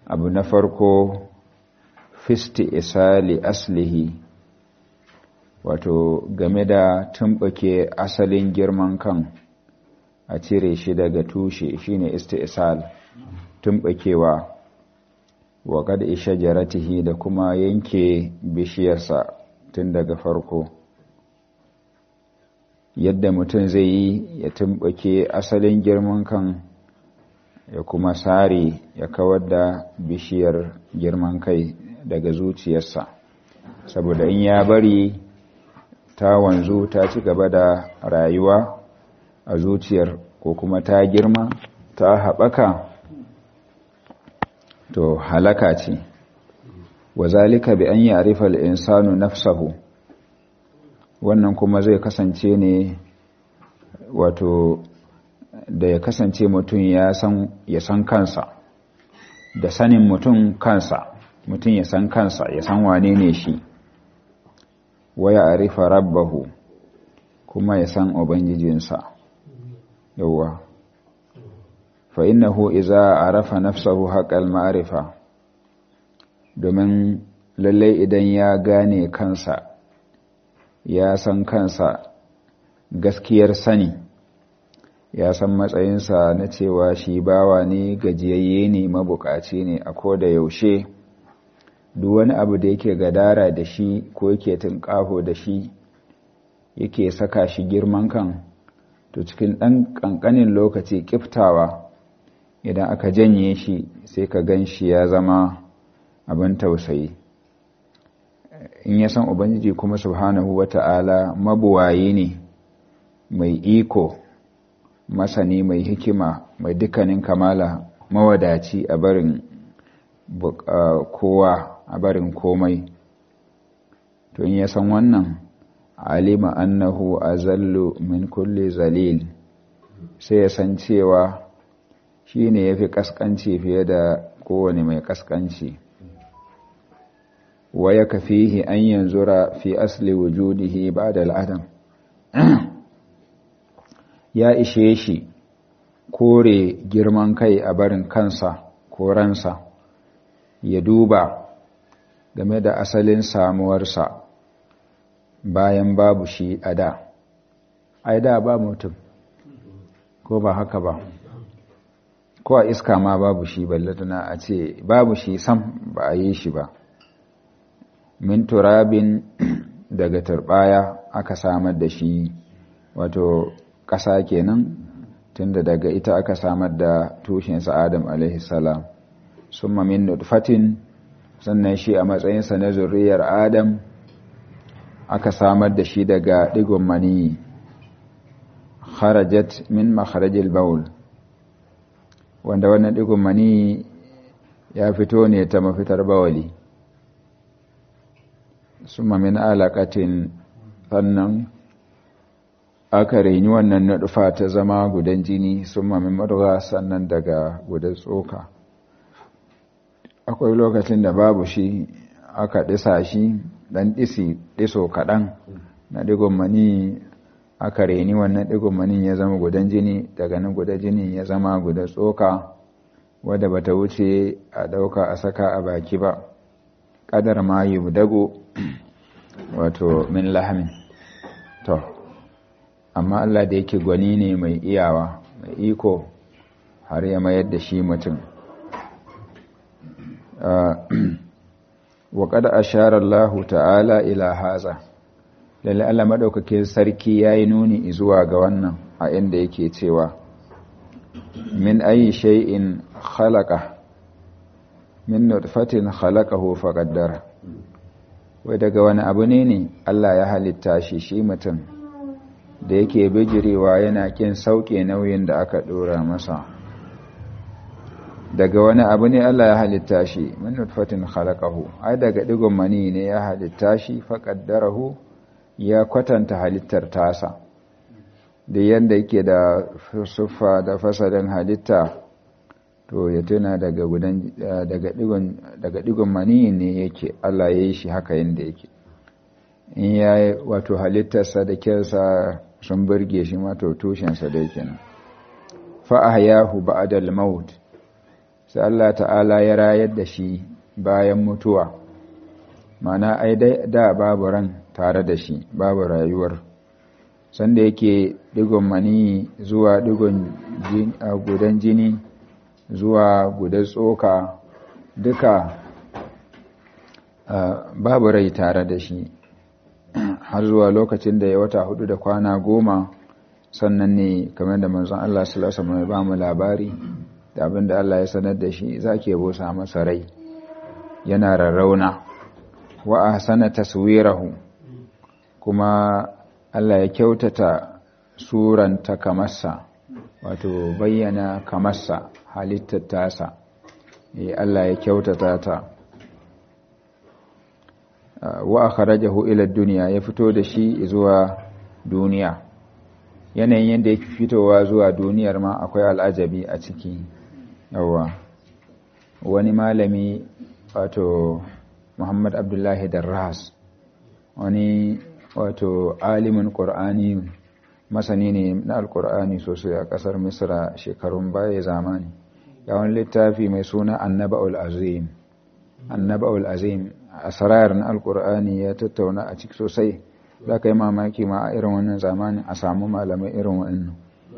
abu na farko fisti isali aslihi, wato game da tumɓuke asalin girman kan a cire shi daga tushe shine istisal, tumɓukewa wa kad shajaratihi da kuma yanke bishiyarsa tun daga farko. Yadda mutum zai yi ya tumɓuke asalin girman kan ya kuma sare ya kawar da bishiyar girman kai daga zuciyarsa, saboda in ya bari ta wanzu ta ci gaba da rayuwa a zuciyar ko kuma ta girma ta haɓaka, to halaka ce. Wa zalika bi an ya'rifa al-insanu nafsahu, wannan kuma zai kasance ne wato da ya kasance mutum ya san kansa, da sanin mutum kansa, mutum ya san kansa, ya san wane ne shi. Wa ya'rifa rabbahu, kuma ya san ubangijinsa. Yawwa, fa innahu idza arafa nafsahu haqqal ma'rifa, domin lallai idan ya gane kansa, ya san kansa gaskiyar sani, ya san matsayinsa na cewa shi bawa ne, gajiyayye ne, mabukaci ne a koda yaushe. Duk wani abu da yake gadara da shi ko yake tunƙaho da shi yake saka shi girman kan, to cikin ɗan ƙanƙanin lokaci ƙiftawa idan aka janye shi sai ka gan shi ya zama abin tausayi. In ya san Ubangiji kuma subhanahu wata'ala mabuwayi ne, mai iko, masani, mai hikima, mai dukkanin kamala, mawadaci a barin kowa, a barin komai, to in ya san wannan, alima annahu azallu min kulli zalil, sai ya san cewa shi ne ya fi ƙasƙanci fiye da kowane mai ƙasƙanci. Wa ya kafihi an yanzura fi asli wujudihi ba'da al'adam, ya ishe shi kore girman kai a barin kansa ko ransa, ya duba game da asalin samuwarsa bayan babu shi a da. Ai da ba mutum, ko ba haka ba, ko a iska ma babu shi, ballatana a ce babu shi sam, ba a yi shi ba. Min turabin, daga turbaya aka samar da shi, wato ƙasa kenan, tunda daga ita aka samar da tushensa Adam alaihi salam. Summa min nutfatin, sannan shi a matsayinsa na zuriyar Adam aka samar da shi daga digon mani, kharajat min makharajil baul, wanda wannan digon mani ya fito ne ta mafitar bawali. Summa min alaqatin, sannan aka reni wannan nutfa ta zama gudan jini. Summa min mudgha, sannan daga gudan tsoka. Akwai lokacin da babu shi, aka disa shi dan diso kaɗan na digon mani, aka reni wannan digon mani ya zama gudan jini, daga nan gudan jini ya zama gudan tsoka, wadda bata wuce a ɗauka a saka a baki ba, ƙadar ma yubdago, wato min lahamin. To amma Allah da yake gwani ne, mai iyawa, mai iko, har ya mayar da shi mutum. wa qad ashara Allah ta'ala ila haza, lalle Allah madaukakin sarki yayi nuni zuwa ga wannan a inda yake cewa min ayi shay'in khalaqa, min nutfatin khalaqahu faqaddara. Wai daga wani abu ne Allah ya halitta shi mutum da yake bijirewa yana kin sauke nauyin da aka dora masa. Daga wani abu ne Allah ya halitta shi, min nutfatin khalaqahu, ai daga digon mani ne ya halitta shi, faqaddarahu, ya kwatanta halittar tasa da yanda yake da suffa da fasalin halitta. To ya tuna daga digon mani ne yake, Allah ya yi shi haka yanda yake. In ya wato halittarsa da kyansa sun burge shi, ma to tushensa da yake nan. Fa ahyahu ba'da al-maut, sai Allah ta'ala ya rayar da shi bayan mutuwa, mana ai da babu ran tare da shi, babu rayuwar. Sanda yake digon mani zuwa digon gudan jini zuwa gudan tsoka duka babu rai tare da shi, har zuwa lokacin da ya wata 4 da kwana 10, sannan ne kamar da manzon Allah sallallahu alaihi wasallam ya ba mu labari da abinda Allah ya sanar da shi zake busa masa rai yana rarrauna. Wa ahsana taswirahu, kuma Allah ya kyautata suranta kamarsa, wato bayyana kamarsa, halittar tasa, Allah ya kyautata ta. Wa akhrajahu ila dunya, ya fito da shi zuwa duniya. Yanayin yadda yake fitowa zuwa duniyar ma akwai al'ajabi a ciki. Yawa wani malami, wato Muhammad Abdullahi Darras, wani wato alimin Qur'ani, masani ne na Alƙur'ani sosai a ƙasar Misra shekarun baya zamani, ya wani littafi mai suna Annaba'ul Azim. Annaba'ul Azim, asrar na Alƙur'ani ya tattauna a ciki sosai. Za ka yi mamaki ma a irin wannan zamanin a samu malamai irin wannan.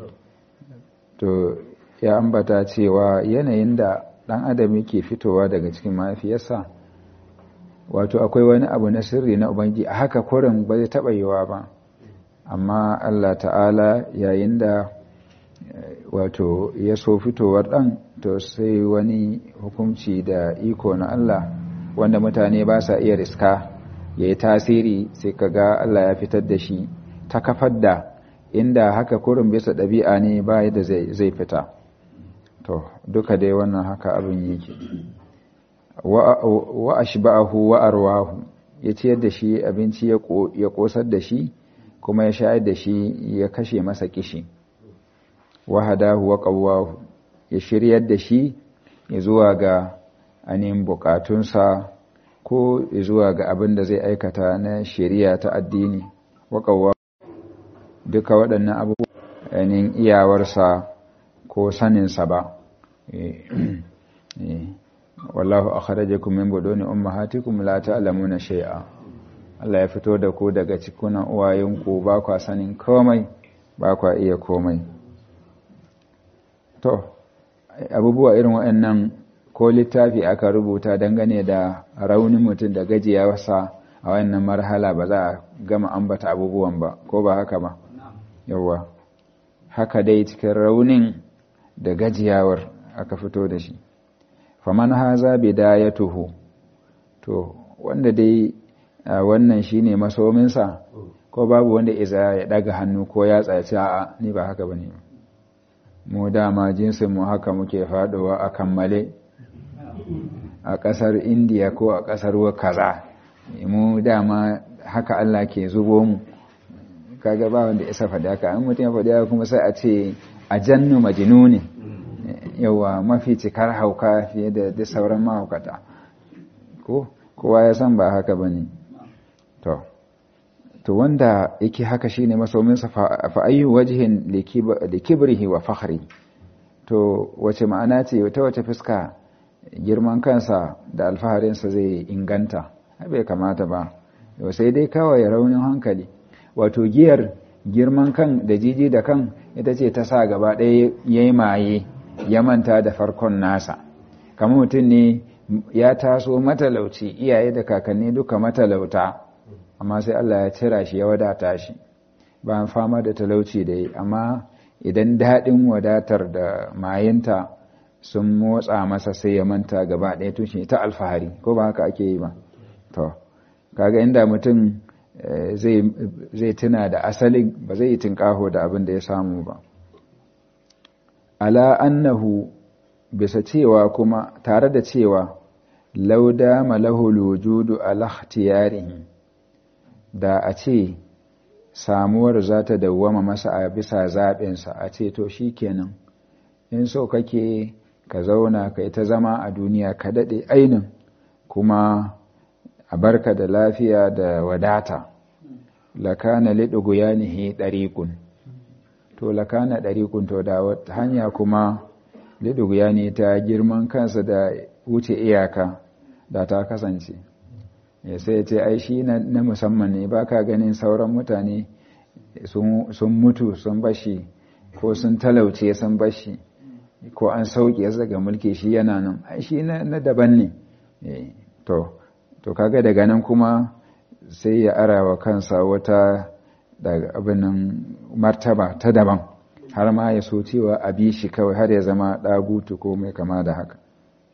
To ya ambata cewa yanayin da ɗan adam yake fitowa daga cikin mahaifiyarsa, wato akwai wani abu na sirri na Ubangiji, a haka kurin ba zai taɓa yiwa ba, amma Allah ta'ala yayin da wato ya so fitowar ɗan, to sai wani hukunci da iko na Allah wanda mutane ba sa iya riska ya yi tasiri, sai ka ga Allah ya fitar da shi ta kafar da inda haka kurin bisa ɗabi'a ne ba yadda zai fita. To duka dai wannan haka abin yake. Wa ashba'ahu wa arwahu, ya ciyar da shi abinci ya kosar da shi, kuma ya shayar da shi ya kashe masa kishi. Wa hadahu wa qawwahu, ya shiryar da shi ya zuwa ga anin bukatunsa ko zuwa ga abin da zai aikata na shari'a ta addini. Wa qawwahu, duka waɗannan abubuwa anin iyawarsa ko saninsa ba. Wallahu akhrajakum min buduni ummahatikum la ta'lamuna shay'a. Allah ya fito da ku daga cikunan uwayenku, ba kwa sanin komai, ba kwa iya komai. To abubuwa irin waɗannan ko littafi aka rubuta dangane da raunin mutum da gajiyawarsa a wannan marhala, ba za a gama ambata abubuwan ba, ko ba haka ba? Yawwa haka dai cikin raunin da gajiyawar aka fito da shi. Faman haza bidayatuhu, to wanda dai wannan shine masominsa, ko babu wanda iza ya daga hannu ko ya tsaci a ni ba haka bane. Mu dama jinsin mu haka muke faduwa a kammale a kasar Indiya ko a kasar kaza. Mu dama haka Allah ke zubo mu, kaga ba wanda isa faɗi haka. An mutum ya faɗi haka kuma sai a ce a jannu majnuni, yawa mafi cikar hauka fiye da sauran mahaukata, ko kowa ya san ba haka bane. To wanda yake haka shine masominsa, fa ayyu wajhin likibrihi wa fakhri, to wace ma'ana ce, ta wace fuska girman kansa da alfaharinsa zai inganta? Bai kamata ba, sai dai kawai raunin hankali. Wato giyar girman kan da jiji da kan ita ce ta sa gaba ɗaya yayi maye, ya manta da farkon nasa. Kamar mutum ne ya taso matalauci, iyaye da kakanni duka matalauta, amma sai Allah ya cira shi, ya wadata shi, ba fama da talauci da yi. Amma idan daɗin wadatar da mayinta sun motsa masa, sai ya manta gaba ɗaya tushe ta alfahari, ko ba haka ake yi ba? To kaga inda mutum zai tuna da asalin, ba zai yi tinkaho da abin da ya samu ba. Ala annahu, bisa cewa kuma, tare da cewa lauda malahul wujudu ala ikhtiyarihi, da a ce samuwar za ta dawwama masa a bisa zaɓinsa, a ce to shikenan, in so kake ka zauna kai ta zama a duniya ka daɗe ainin, kuma a barka da lafiya da wadata, lakana liduguyanihi dariqun, to lakana dariqun, to da hanya kuma liduguya ne ta girman kansa da wuce iyaka da ta kasance sai ya ce ai shi na musamman ne ba ka ganin sauran mutane sun mutu sun bashi ko sun talauce sun bashi ko an sauke su daga mulki shi yana nan ai shi na daban ne to kaga daga nan kuma sai ya arawa kansa wata daga abinan martaba ta daban har ma ya so cewa a bi shi kawai har ya zama ɗagutu ko mai kama da haka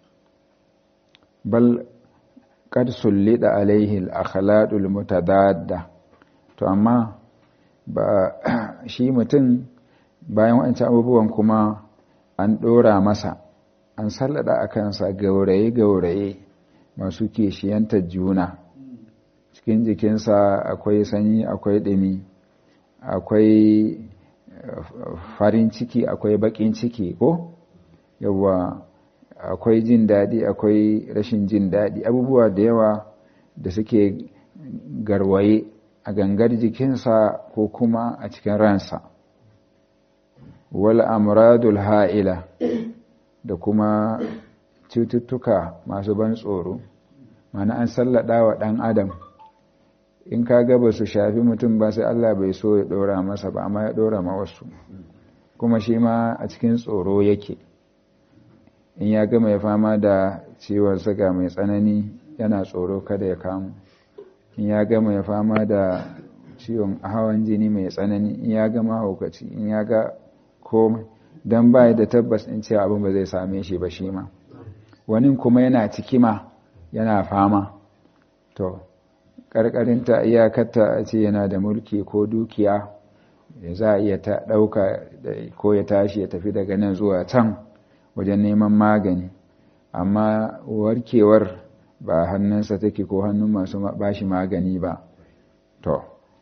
bal kad sullida alaihi al-akhlaqul mutadadda to amma ba shi mutum bayan wancan abubuwan kuma an ɗora masa an sallada a kansa gauraye masu kishiyantar juna cikin jikinsa akwai sanyi akwai ɗumi akwai farin ciki akwai baƙin ciki ko yawa akwai jin daɗi akwai rashin jin daɗi abubuwa da yawa da suke garwaye a gangar jikinsa ko kuma a cikin ransa wal amradul ha'ila da kuma cututtuka masu ban tsoro mana an sallada wa ɗan adam in ka ga ba su shafi mutum ba sai Allah bai so ya ɗora masa ba amma ya ɗora ma wasu kuma shi ma a cikin tsoro yake in ya ga mai fama da ciwon suga mai tsanani yana tsoro kada ya kamu in ya ga mai fama da ciwon hawan jini mai tsanani in ya ga mahaukaci in ya ga komai don ba da tabbas in cewa abin ba zai same shi ba shi ma wani kuma yana ciki ma yana fama to ƙarƙarinta iyakarta a ce yana da mulki ko dukiya za a iya ta ɗauka ko ya tashi ya tafi daga nan zuwa can wajen neman magani amma warkewar ba hannunsa take ko hannun masu bashi magani ba to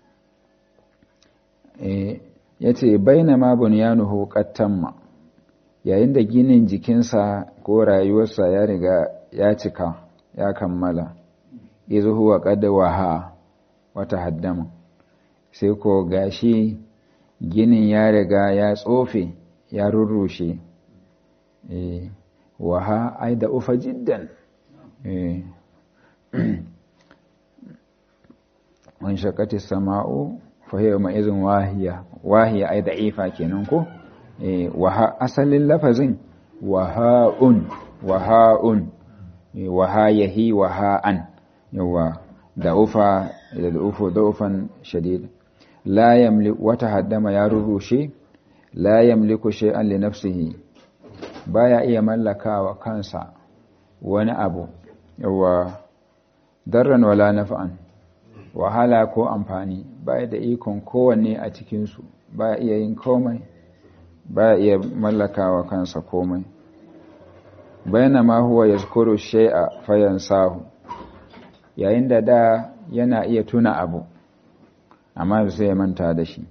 ya ce baina ma bunyanuhu qattamma yayin da ginin jikinsa ko rayuwarsa ya riga ya cika ya kammala izu huwa qad waha wata haddama sai ko gashi ginin ya riga ya tsofe ya rurrushe waha ai da ufa jiddan wan shaqati sama'u fa hiya ma'izun wahiya ai da'ifa kenan ko waha asalin lafazin waha'un wahayahi waha'an yawa da'ufa da da'ufan shadid la yamliku wata haddama ya rurrushe la yamliku shay'an li nafsihi baya iya mallakawa kansa wani abu yawa darran wala naf'an wahala ko amfani baya da ikon kowanne a cikinsu baya iya yin komai baya iya mallakawa kansa komai bainama huwa yazkuru shay'a fayansahu yayin da yana iya tuna abu amma sai ya manta da shi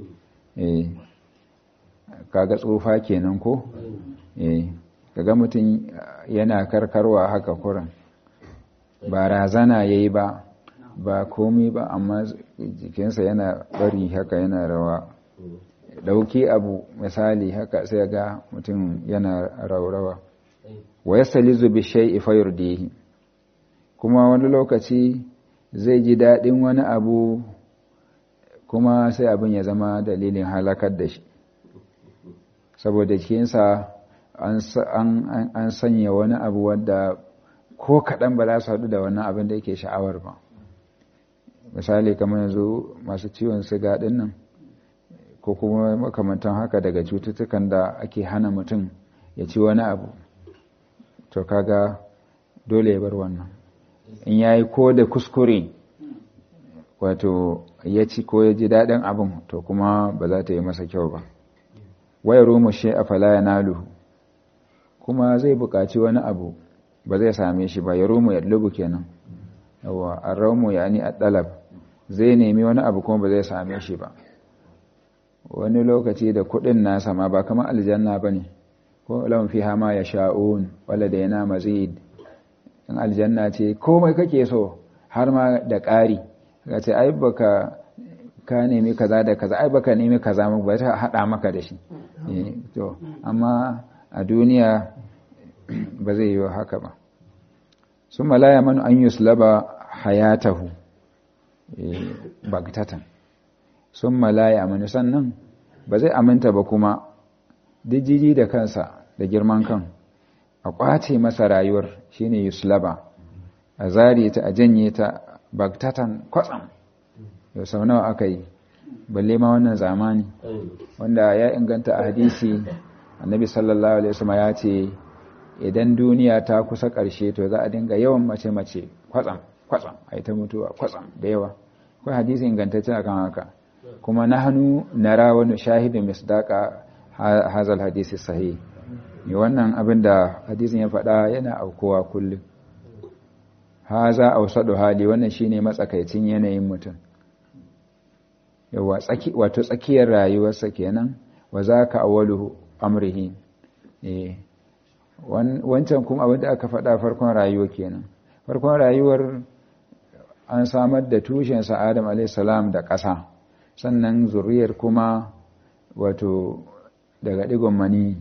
kaga tsufa kenan ko kaga mutum yana karkarwa haka kuran ba razana yayi ba komai ba amma jikinsa yana bari haka yana rawa dauki abu misali haka sai ga mutum yana raurawa wa yastalizu bi shay'i fayurdihi kuma wani lokaci zai ji dadin wani abu kuma sai abin ya zama dalilin halakar da shi saboda cikinsa an sanya wani abu wadda ko kaɗan ba za su haɗu da wannan abin da yake sha'awar ba misali kamar yanzu masu ciwon siga ɗin nan ko kuma makamantan haka daga cututtukan da ake hana mutum ya ci wani abu to kaga dole ya bar wannan in yayi ko da kuskure wato ya ci ko ya ji daɗin abin to kuma ba za ta yi masa kyau ba waya rumu shi a fala ya naluhu kuma zai buƙaci wani abu ba zai same shi ba ya rumu ya lubu kenan yawa an raumu ya ni a ɗalab zai nemi wani abu kuma ba zai same shi ba wani lokaci da kuɗin nasa ma ba kamar aljanna ba ne ko lawan fi hama ya sha'un wala da yana mazid in aljanna ce komai kake so har ma da ƙari ka ce ai baka ka nemi kaza da kaza ai baka nemi kaza ba ta hada maka da shi to amma a duniya ba zai yi haka ba. Sun malaya manu an yuslaba hayatahu bagtatan. Sun malaya manu sannan ba zai aminta ba kuma dijiji da kansa da girman kan a ƙwace masa rayuwar shine yuslaba, a zare ta a janye ta bagtatan kwatsam. Yau sau nawa aka yi, balle ma wannan zamani wanda ya inganta a hadisi annabi sallallahu alaihi wasallam ya ce idan duniya ta kusa ƙarshe to za a dinga yawan mace-mace kwatsam a yi ta mutuwa kwatsam da yawa. Akwai hadisi ingantacce akan haka, kuma nahnu nara wani shahidin misdaqa hazal hadisi sahih. Wannan abin da hadisin ya faɗa yana aukowa kullum. Haza awsadu hali, wannan shine matsakaicin yanayin mutum. Yawa wato tsakiyar rayuwarsa kenan, wa zaka awwalu amrihi. Wancan kuma abin da aka faɗa farkon rayuwa kenan. Farkon rayuwar an samar da tushensa Adam a.s. da ƙasa, sannan zuriyar kuma wato daga ɗigon mani.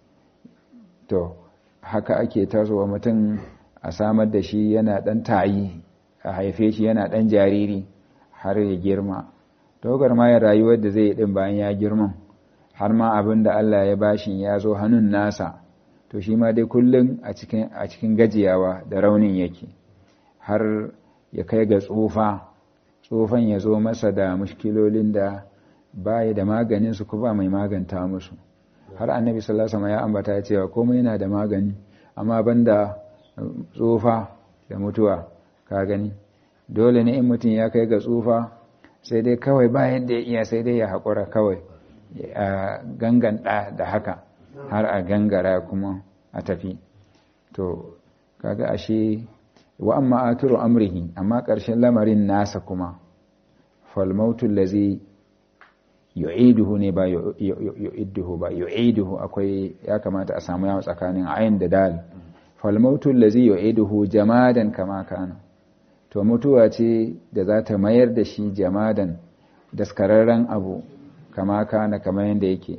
To haka ake tasowa mutum a samar da shi yana ɗan tayi, a haife shi yana ɗan jariri har ya girma. Dogar mayar rayuwar da zai ɗin bayan ya girman, har ma abin da Allah ya bashi ya zo hannun nasa, to shi ma dai kullum a cikin gajiyawa da raunin yake, har ya kai ga tsufan ya zo masa da mushkilolin da baya da maganin su ko ba mai maganta musu. Har annabi sallallahu alaihi wasallam ya ambata cewa komai yana da magani, amma banda tsufa da mutuwa. Ka gani, dole ne in mutum ya kai ga tsufa sai dai kawai ba yadda ya iya, sai dai ya haƙura kawai a ganganta da haka har a gangara kuma a tafi. To kaga ashe wa amma akiru amrihi, amma ƙarshen lamarin nasa kuma fal mautul ladzi yu'iduhu ne ba yu'idduhu ba, yu'iduhu akwai, ya kamata a samu yawa tsakanin ayin da dal. Fal mautul ladzi yu'iduhu jamadan kama kana, to mutuwa ce da za ta mayar da shi jamadan, daskararren abu, kama kana kamar yadda yake.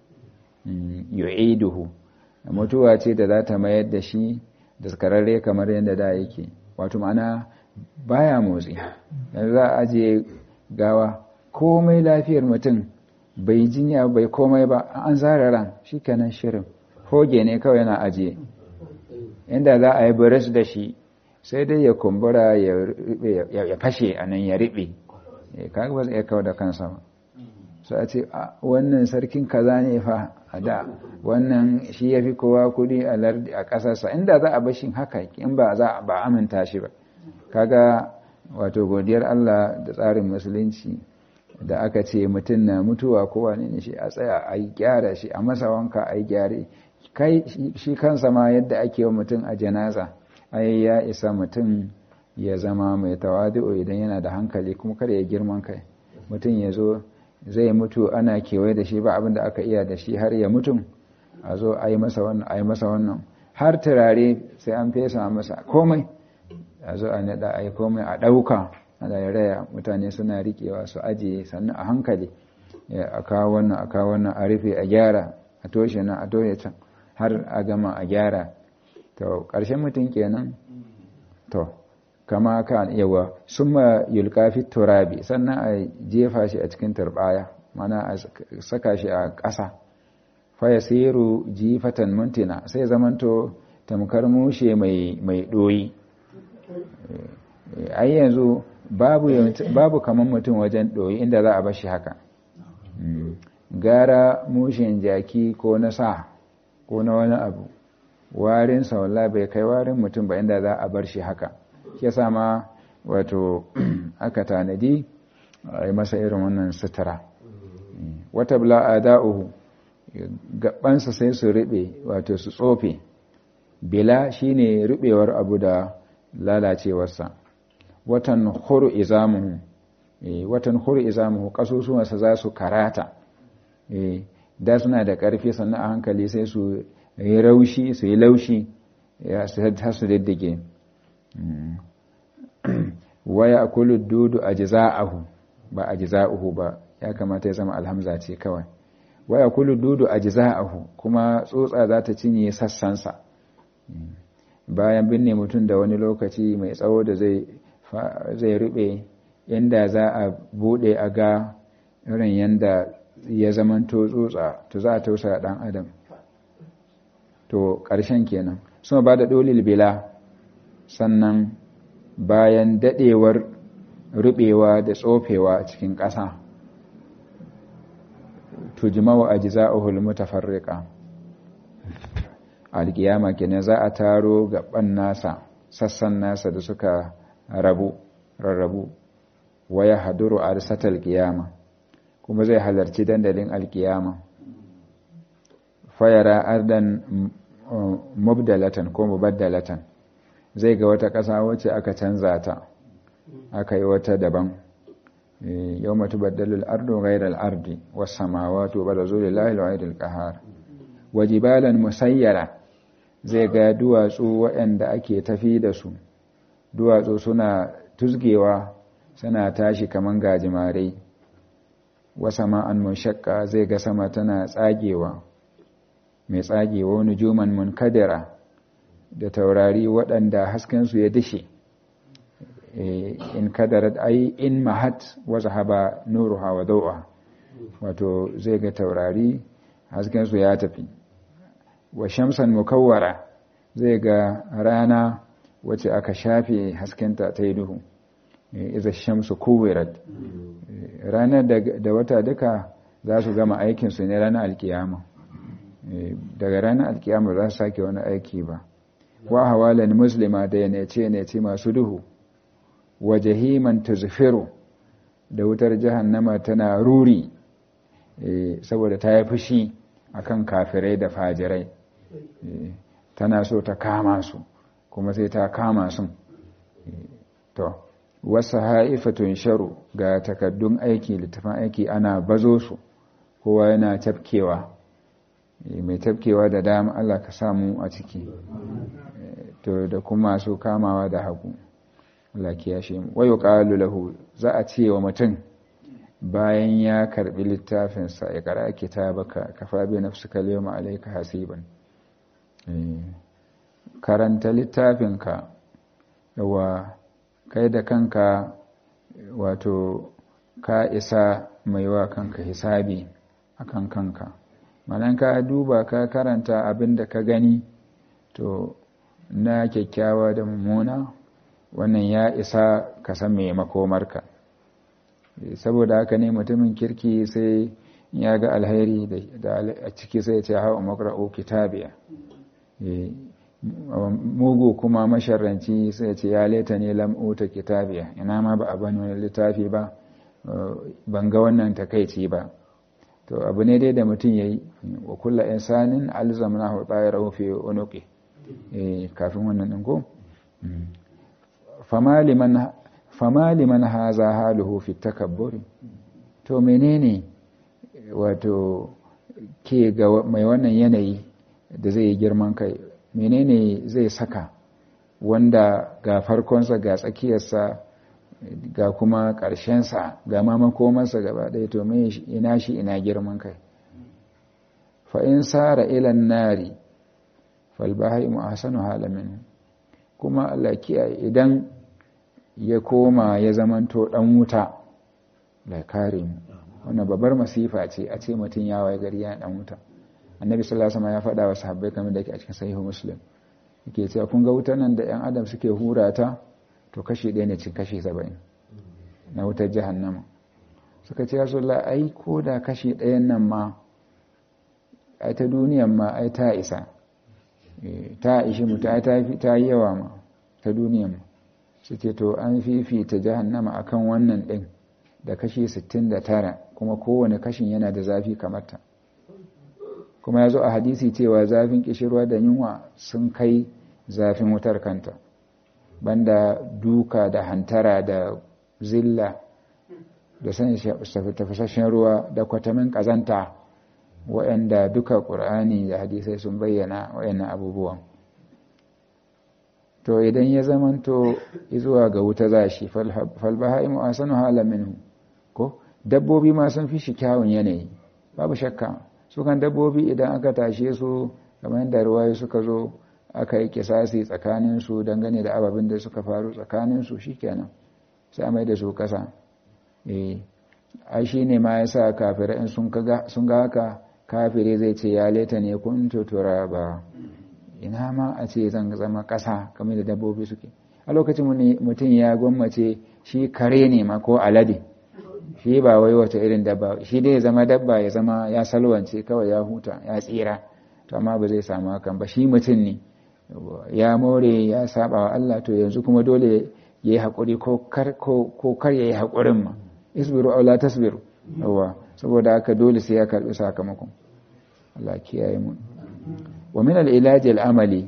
Yu'iduhu, mutuwa ce da za ta mayar da shi daskararre kamar yadda da yake, wato ma'ana baya motsi. Yanzu za a ajiye gawa, komai lafiyar mutum, bai jinya bai komai ba, an zara ran shi kenan shirin hoge ne kawai yana ajiye. Inda za a yi biris da shi sai dai ya kumbura ya fashe a nan ya riɓe, kaga ba zai kawo da kansa ba. So a ce wannan sarkin kaza ne fa a da, wannan shi ya fi kowa kudi a ƙasarsa, inda za a bashin haka in ba za a aminta shi ba. Kaga wato godiyar Allah da tsarin musulunci da aka ce mutum na mutuwa kowa ne shi a tsaya a yi gyara shi, a masa wanka a yi gyare kai shi kansa ma yadda ake wa mutum a janaza. Ai ya isa mutum ya zama mai tawadu idan yana da hankali, kuma kada ya girman kai. Mutum ya zo zai mutu ana kewaye da shi ba abin da aka iya da shi, har ya mutum a zo a yi masa wannan, har turare sai an fesa masa komai, a zo a naɗa a yi komai a ɗauka a raya, mutane suna riƙewa su ajiye sannan a hankali a kawo wannan a rufe a gyara, a toshe nan a toshe can har a gama a gyara. To ƙarshen mutum kenan. To kama ka yawa summa yulqa fi turabi, sannan a jefa shi a cikin turbaya, mana a saka shi a ƙasa. Fa yasiru jifatan muntina, sai zamanto tamkar mushe mai doyi. Ai yanzu babu kaman mutum wajen doyi inda za a bar shi haka. Gara mushen jaki ko na sa ko na wani abu, warinsa wallahi bai kai warin mutum ba inda za a bar shi haka. Shi yasa ma wato aka tanadi a yi masa irin wannan sutura. Wata bla ada'uhu, gabansa sai su riɓe, wato su tsofe. Bila shine riɓewar abu da lalacewarsa. Watan huru izamuhu, kasusuwansa za su karata. Da suna da ƙarfi, sannan a hankali sai su yi raushi, su yi laushi, su diddige. Waya akulu dudu ajza'ahu, ba ajza'uhu ba, ya kamata ya zama alhamza ce kawai. waya kullu dudu ajza'ahu kuma tsutsa za ta cinye sassansa. Bayan binne mutum da wani lokaci mai tsawo da zai rube, inda za a bude a ga irin yanda ya zamanto tsutsa, to za a tausaya dan adam. To ƙarshen kenan suna ba da dolil bila, sannan bayan dadewar rubewa da tsofewa a cikin ƙasa, tujma'u ajza'uhul mutafarriqa, alƙiyama kenan za a taro gaban nasa, sassan nasa da suka rarrabu, waya haduru arsatal qiyama, kuma zai halarci dandalin alƙiyama. Fayara ardan mubdalatan ko mubaddalatan, zai ga wata ƙasa wacce aka canza ta, aka yi wata daban. Yawma tubaddalu al-ardu ghayra al-ardi was-samawati barazu lillahi al-wahidil qahhar. Wajibalan musayyara, zai ga duwatsu waɗanda ake tafi da su, duwatsu suna tuzgewa suna tashi kaman gajimare. Wasama'an munshaqqa, zai ga sama tana tsagewa, mai tsagewa. Nujuman munkadira, da taurari waɗanda haskensu ya dishe. In kadarat ai in mahat wa zahaba nuruha wa daw'a, wato zai ga taurari haskensu ya tafi. Wa shamsan mukawwara, zai ga rana wacce aka shafe haskenta ta yi duhu. Iza shamsu kuwirat, ranar da wata duka za su gama aikinsu ne ranar alkiyama. Daga ranar alkiyama za su sake wani aiki ba. Wa hawalan muslima, da yace masu duhu. Wa jahiman tuzfiru, da wutar jahannama tana ruri, saboda ta yi fushi akan kafirai da fajirai. Tana so ta kama su, kuma sai ta kama su. To wasu haifatun sharu, ga takaddun aiki, littafin aiki ana bazo su, kowa yana tafkewa. Mai tafkewa da dama Allah ka samu a ciki, to da kuma su kamawa da hagu, Allah kiyashe mu. Wayo qalu lahu, za a ce wa mutum bayan ya karbi littafinsa, ya qara kitabaka kafa bi nafsika al-yawma alayka hasiban. Karanta littafinka, yawa kai da kanka, wato ka isa mai wa kanka hisabi akan kanka. Malan ka duba ka karanta abin da ka gani, to na kyakkyawa da mummuna, wannan ya isa ka san me makomarka. Saboda haka ne mutumin kirki sai ya ga alheri da a ciki sai ya ce hawa makra'u kitabiya. Mugu kuma masharranci sai ya ce ya leta ne lam'uta kitabiya, ina ma ba a bani wani littafi ba, ban ga wannan takaici ba. To abu ne dai da mutum ya yi, wa kulla insanin alzamnahu ta'irahu fi unuqi, kafin wannan din ko. Fama liman haza haluhu fi takabburi, to menene wato ke ga mai wannan yanayi da zai yi girman kai, menene zai saka wanda ga farkonsa ga tsakiyarsa ga kuma ƙarshensa ga makomarsa gaba ɗaya, to mai ina shi ina girman kai. Fa'in sara ilan nari falbahai mu'asanu halamin, kuma Allah kiyaye idan ya koma ya zamanto ɗan wuta, la kare mu, wannan babbar masifa ce a ce mutum ya waye gari yana ɗan wuta. Annabi sallallahu alaihi wasallam ya faɗa wa sahabbai kamar da yake a cikin sahihu Muslim, yake cewa kun ga wutar nan da ƴan adam suke hura ta, to kashi ɗaya ne cikin kashi 70 na wutar jahannama. Suka ce ya Rasulullah, ai ko da kashi ɗayan nan ma, ai ta duniyan ma ai ta isa, ta ishi mu ta yi yawa ma ta duniyan ma. Su ce to an fifita jahannama akan wannan ɗin da kashi 69, kuma kowane kashin yana da zafi kamar ta. Kuma ya zo a hadisi cewa zafin kishirwa da yunwa sun kai zafin wutar kanta, banda duka da hantara da zilla da tafasashen ruwa da kwatamin ƙazanta, waɗanda duka ƙur'ani da hadisai sun bayyana waɗannan abubuwan. To idan ya zamanto zuwa ga wuta za shi, falbahaimu asanu hala minhu, ko dabbobi ma sun fi shi kyawun yanayi, babu shakka. su kan dabbobi idan aka tashe su kamar yadda ruwaye suka zo aka yi kisasi tsakaninsu dangane da ababin da suka faru tsakaninsu shikenan sai a mai da su ƙasa ai shi ne ma ya sa kafirai in sun ga haka kafire zai ce ya leta ne kun tutura ba ina ma a ce zan zama ƙasa kamar da dabbobi suke a lokacin mutum ya gwammace shi kare ne ma ko alade shi ba wai wata irin dabba shi dai ya zama dabba ya zama ya salwance kawai ya huta ya tsira to amma ba zai samu hakan ba shi mutum ne ya more ya saba wa Allah to yanzu kuma dole ya yi haƙuri ko kar ya yi haƙurin ma isbiru aw la tasbiru yawa saboda haka dole sai ya karbi sakamakon Allah kiyaye mu wa min al-ilaj al-amali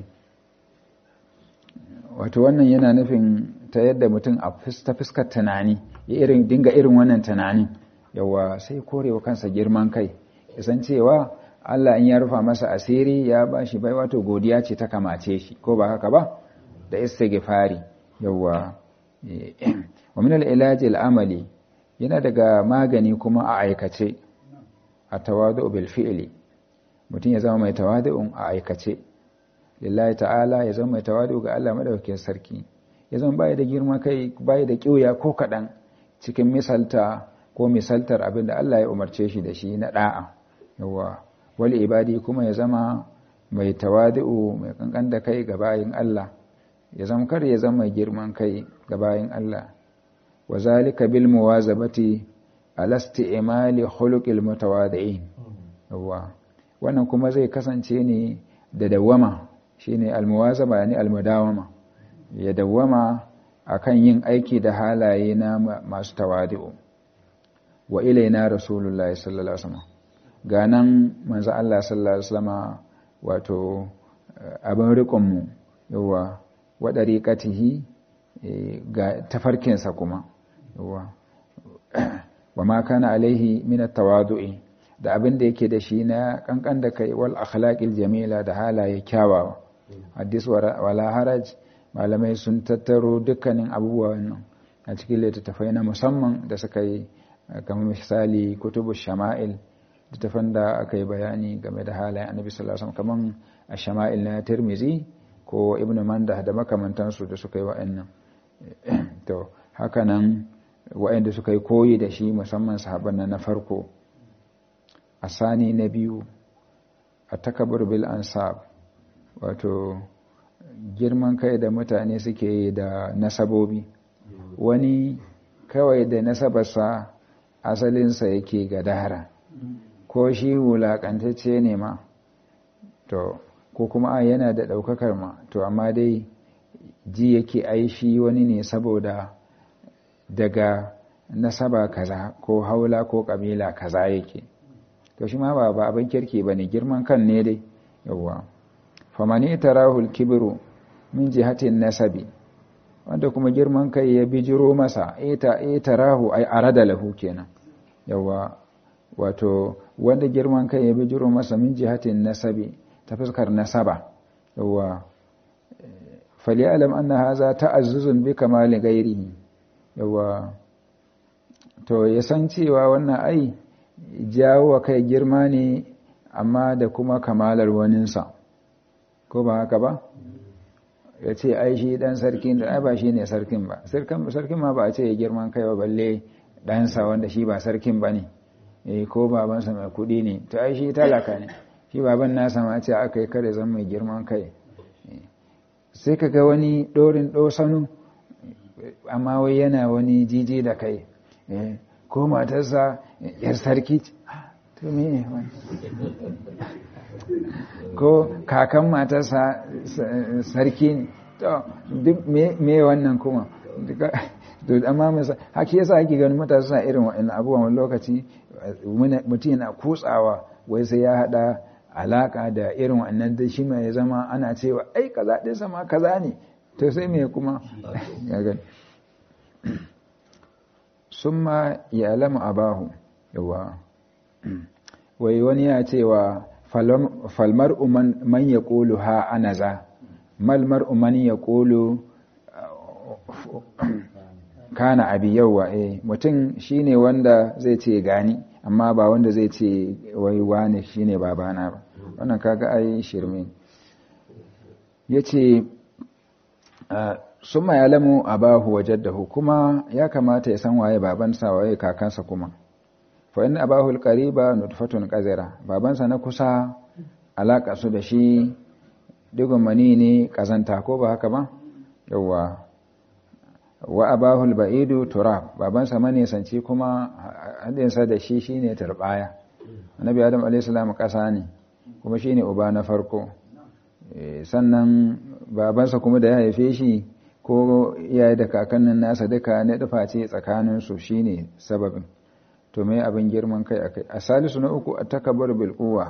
wato wannan yana nufin ta yadda mutum a fuskar tunani ya dinga irin wannan tunanin yawa sai korewa kansa girman kai ya san cewa Allah in ya rufa masa asiri ya bashi bai wato godiya ce ta kamace shi ko ba haka ba da istighfari yawa wa min al-ilaj al-amali yana daga magani kuma a aikace a tawadu bil fi'li mutum ya zama mai tawadu'un a aikace lillahi ta'ala ya zama mai tawadu ga Allah madaukakin sarki ya zama bai da girma kai bai da kiuya ko kadan cikin misaltar abinda Allah ya umarce shi da shi na da'a yawa wal ibadi kuma ya zama mai tawadu mai kankan da kai ga bayin Allah ya zama kar ya zama mai girman kai ga bayin Allah وذلك بالمواظبة على استعمال خلق المتواضعين wannan kuma zai kasance ne da dawama shine almuwazaba yani almudawama ya dawama akan yin aiki da halaye na masu tawadu wa ilaina rasulullahi sallallahu alaihi wasallam ganan manzo Allah sallallahu alaihi wasallam wato abin riƙon mu yawa wa dariqatihi ga tafarkinsa kuma wa ma kana alaihi min at-tawadu'i da abin da yake da shi na kankan da kai wal akhlaqil jamila da halaye kyawawa hadis wala haraj malamai sun tattaro dukkanin abubuwan nan a cikin littattafai na musamman da suka yi kamar misali kutubu shama'il littattafan da aka yi bayani game da halayen annabi sallallahu alaihi wasallam kaman ash-shama'il na Tirmidhi ko Ibn Mandah da makamantansu da suka yi wa'annan to haka nan wa'anda suka yi koyi da shi musamman sahabban na farko asani na biyu at-takabbur bil ansab wato girman kai da mutane suke yi da nasabobi wani kawai da nasabarsa asalinsa yake gadara ko shi wulakantacce ne ma to ko kuma yana da ɗaukakar ma to amma dai ji yake aishi wani ne saboda daga nasaba kaza ko haula ko kabila kaza yake to shi ma ba abin kirki bane girman kan ne dai yawa famani tarahul kibru min jihatin nasabi wanda kuma girman kai ya bijiro masa tarahu ay arada lahu kenan yawa wato wanda girman kai ya bijiro masa min jihatin nasabi ta fuskar nasaba yawa falyalam anna hadha ta'azzuzun bi kamali ghairihi yawa to ya san cewa wannan ai jawo kai girma ne amma da kuma kamalar waninsa ko ba haka ba ya ce ai shi dan sarkin da ai ba shi ne sarkin ba sarkin ma ba a ce ya girman kai ba balle ɗansa wanda shi ba sarkin ba ne ko babansa mai kuɗi ne to ai shi talaka ne shi baban nasa ma ce aka yi kare zan mai girman kai sai ka ga wani ɗorin ɗosanu amma wai yana wani jiji da kai ko matarsa yar sarki to me wani ko kakan matarsa sarki ne to duk me wannan kuma amma haki yasa ake ganin matasa irin wa'in abubuwan wani lokaci mutum yana kutsawa wai sai ya hada alaka da irin wannan da shi mai zama ana cewa ai kaza ɗin sama kaza ne to sai me kuma ya gani summa ya alama abahu yawa wai wani ya cewa falmar man ya ƙulu ha anaza malmar man ya ƙulu kana abi yawa mutum shine wanda zai ce gani amma ba wanda zai ce wai wane shine babana ba wannan kaga ai shirme yace summa yalamu abahu wa jaddahu kuma ya kamata ya san waye babansa waye kakansa kuma fa inna abahu alqariba nutfatun qazira babansa na kusa alaka su da shi digon mani ne kazanta ko ba haka ba yawa wa abahu albaidu turab babansa mane sanci kuma hadinsa da shi shine turbaya annabi adam alayhi salam kasa ne kuma shine uba na farko sannan babansa kuma da ya haife shi ko iyaye da kakannin nasa duka ne dafa ce tsakaninsu shine sababin to me abin girman kai akai asalisu na uku at-takabbur bil quwwa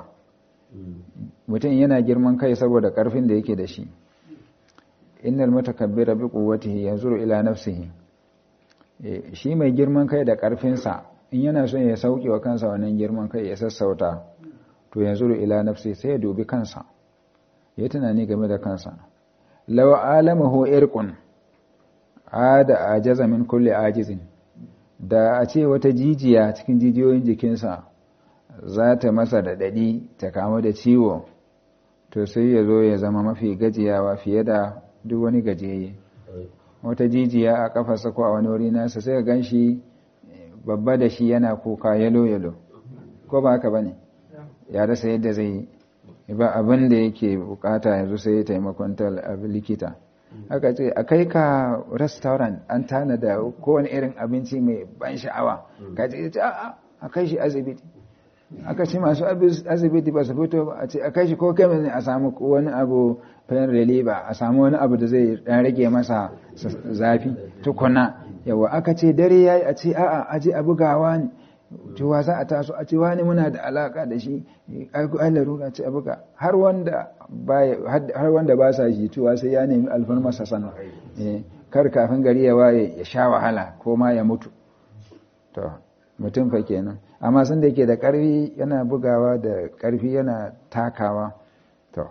mutum yana girman kai saboda karfin da yake da shi innal mutakabbira bi quwwatihi yanzuru ila nafsihi shi mai girman kai da karfinsa in yana son ya sauke wa kansa wannan girman kai ya sassauta to yanzuru ila nafsi sai ya dubi kansa ya tunani game da kansa law alamahu irqun ada ajaza min kulli ajizin da a ce wata jijiya cikin jijiyoyin jikinsa za ta masa da dadi ta kama da ciwo to sai ya zo ya zama mafi gajiyawa fiye da duk wani gajeye wata jijiya a kafarsa ko a wani wuri nasa sai ka ganshi babba da shi yana kuka yalo ko ba haka bane ya rasa yadda zai ba abin da yake bukata yanzu sai taimakon likita aka ce a kai ka restaurant an tana da kowane irin abinci mai ban sha'awa ka ce a kai shi asibiti aka ce masu asibiti ba su fito a ce a kai shi ko kemis ne a samu wani abu pain reliever a samu wani abu da zai dan rage masa zafi tukuna yawa aka ce dare yayi a ce a'a aje a bugawa ne cewa za a taso a ce wani muna da alaka da shi ai larura ce a buga har wanda ba sa shi cewa sai ya nemi alfarmarsa sana kar kafin gari ya waye ya sha wahala ko ma ya mutu to mutum fa kenan amma sun da yake da karfi yana bugawa da karfi yana takawa to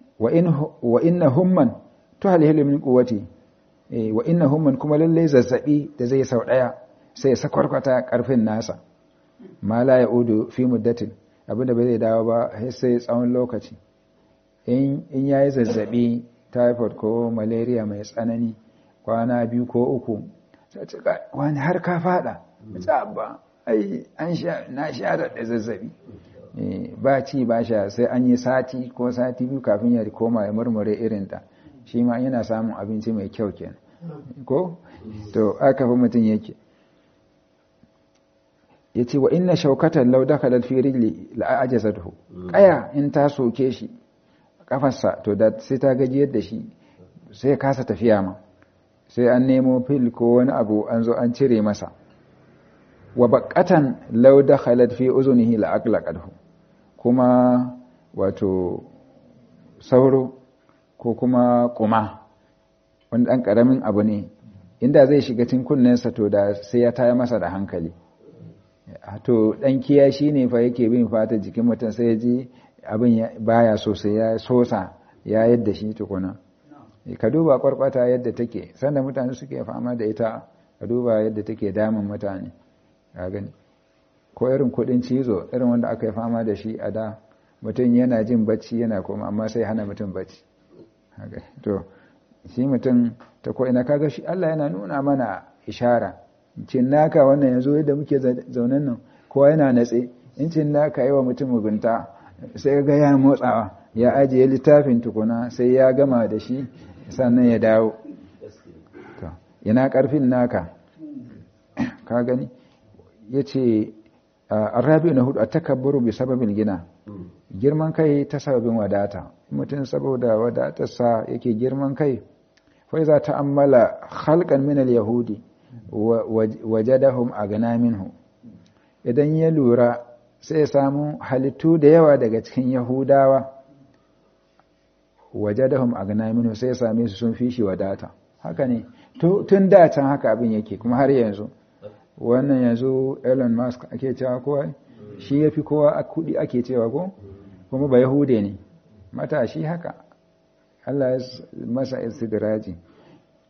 wa inna humman tuhalhilu min quwwati wa inna humman kuma lalle zazzabi da zai sau daya sai sakwarkwata karfin nasa ma la yaudu fi muddatin abinda bai zai dawo ba sai tsawon lokaci in yayi zazzabi typhoid ko malaria mai tsanani kwana 2 ko 3 sai ce wani har ka fada ba ai na sha da zazzabi ba ci ba sha sai an yi sati ko sati 2 kafin ya koma ya murmure irinta shi ma yana samun abinci mai kyau kenan ko to aka fi mutum yake yace wa inna shaukatan law dakhalat fi rijli la ajazathu kaya in ta soke shi kafarsa to da sai ta gajiyar da shi sai kasa tafiya ma sai an nemo fil ko wani abu an zo an cire masa wa baqatan law dakhalat fi uzunihi la aqlaqathu kuma wato sauro ko kuma kuma wani dan karamin abu ne inda zai shiga cikin kunnensa to da sai ya taya masa da hankali to dan kiyashi ne fa yake bin fata jikin mutum sai ya ji abin baya so sai ya sosa ya yadda shi tukuna ka duba kwarkwata yadda take sanda mutane suke fama da ita ka duba yadda take damun mutane ka gani ko irin kudin cizo irin wanda aka yi fama da shi a da mutum yana jin bacci yana koma amma sai hana mutum bacci to shi mutum ta ko ina kaga shi Allah yana nuna mana ishara cin naka wannan yanzu yadda muke zaunan nan kowa yana natse in cin naka yi wa mutum mugunta sai ga ya motsawa ya ajiye littafin tukuna sai ya gama da shi sannan ya dawo ina karfin naka ka gani yace arabi na hudu atakabburu bi sababin gina girman kai ta sababin wadata mutum saboda wadatarsa yake girman kai fa iza ta'ammala khalqan min al-yahudi wajadahum aghna minhu idan ya lura sai samu halittu da yawa daga cikin yahudawa wajadahum aghna minhu sai same su sun fishi wadata haka ne tun da can haka abin yake kuma har yanzu wannan yanzu Elon Musk ake cewa kowa shi yafi kowa kudi ake cewa ko kuma ba yahude ne matashi haka Allah ya masa istidraji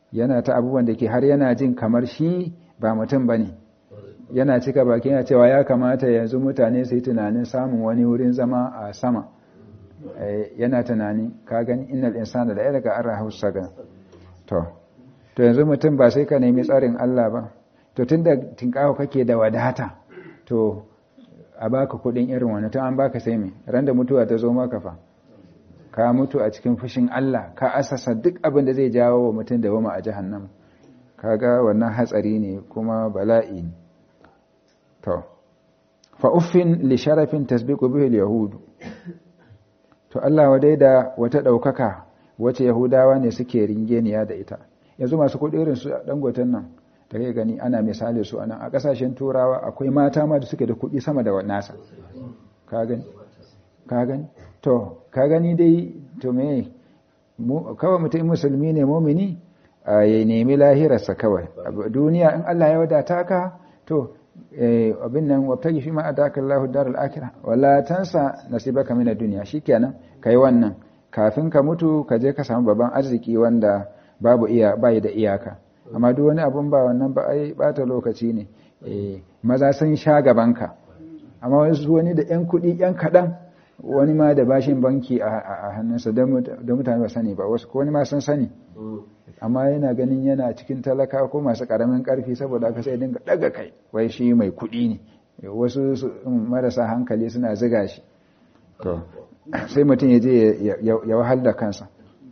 yana ta abubuwan da ke har yana jin kamar shi ba mutum ba ne, yana cika bakin ya cewa ya kamata yanzu mutane su yi tunanin samun wani wurin zama a sama, yana tunani ka gani innal insana da ya daga an rahu saga. To yanzu mutum ba sai ka nemi tsarin Allah ba, to tun da tinkawo kake da wadata, to a baka kudin irin wani tun an baka sai mai ran da mutuwa ta zo maka fa ka mutu a cikin fushin Allah, ka asasa duk abin da zai jawo wa mutum da wama a jahannam, kaga wannan hatsari ne kuma bala'i ne. To fa uffin li sharafin tasbiqu bihi al-yahud, to Allah wadai da wata daukaka wace yahudawa ne suke ringeniya da ita. Yanzu masu kudi irin su dangoten nan da kai gani ana misali su anan a kasashen turawa akwai mata ma da suke da kudi sama da nasa, ka gani to ka gani dai, to me kawai mutum musulmi ne mumini ya nemi lahirarsa kawai duniya. In Allah ya wadata ka, to abin nan wabtagi fi ma adaka Allahu darul akhirah wala tansa nasibaka min ad-dunya, shikenan kai wannan kafin ka mutu ka je ka samu babban arziki wanda bai da iyaka. Amma duk wani abun ba wannan ba ai bata lokaci ne. Maza sun sha gabanka, amma wani da yan kudi yan kadan, wani ma da bashin banki a hannunsa da mutane ba sani ba, wasu ko wani ma sun sani, amma yana ganin yana cikin talaka ko masu karamin karfi, saboda aka sai dinga daga kai wai shi mai kudi ne. Wasu marasa hankali suna ziga shi, to sai mutum ya je ya wahal da kansa.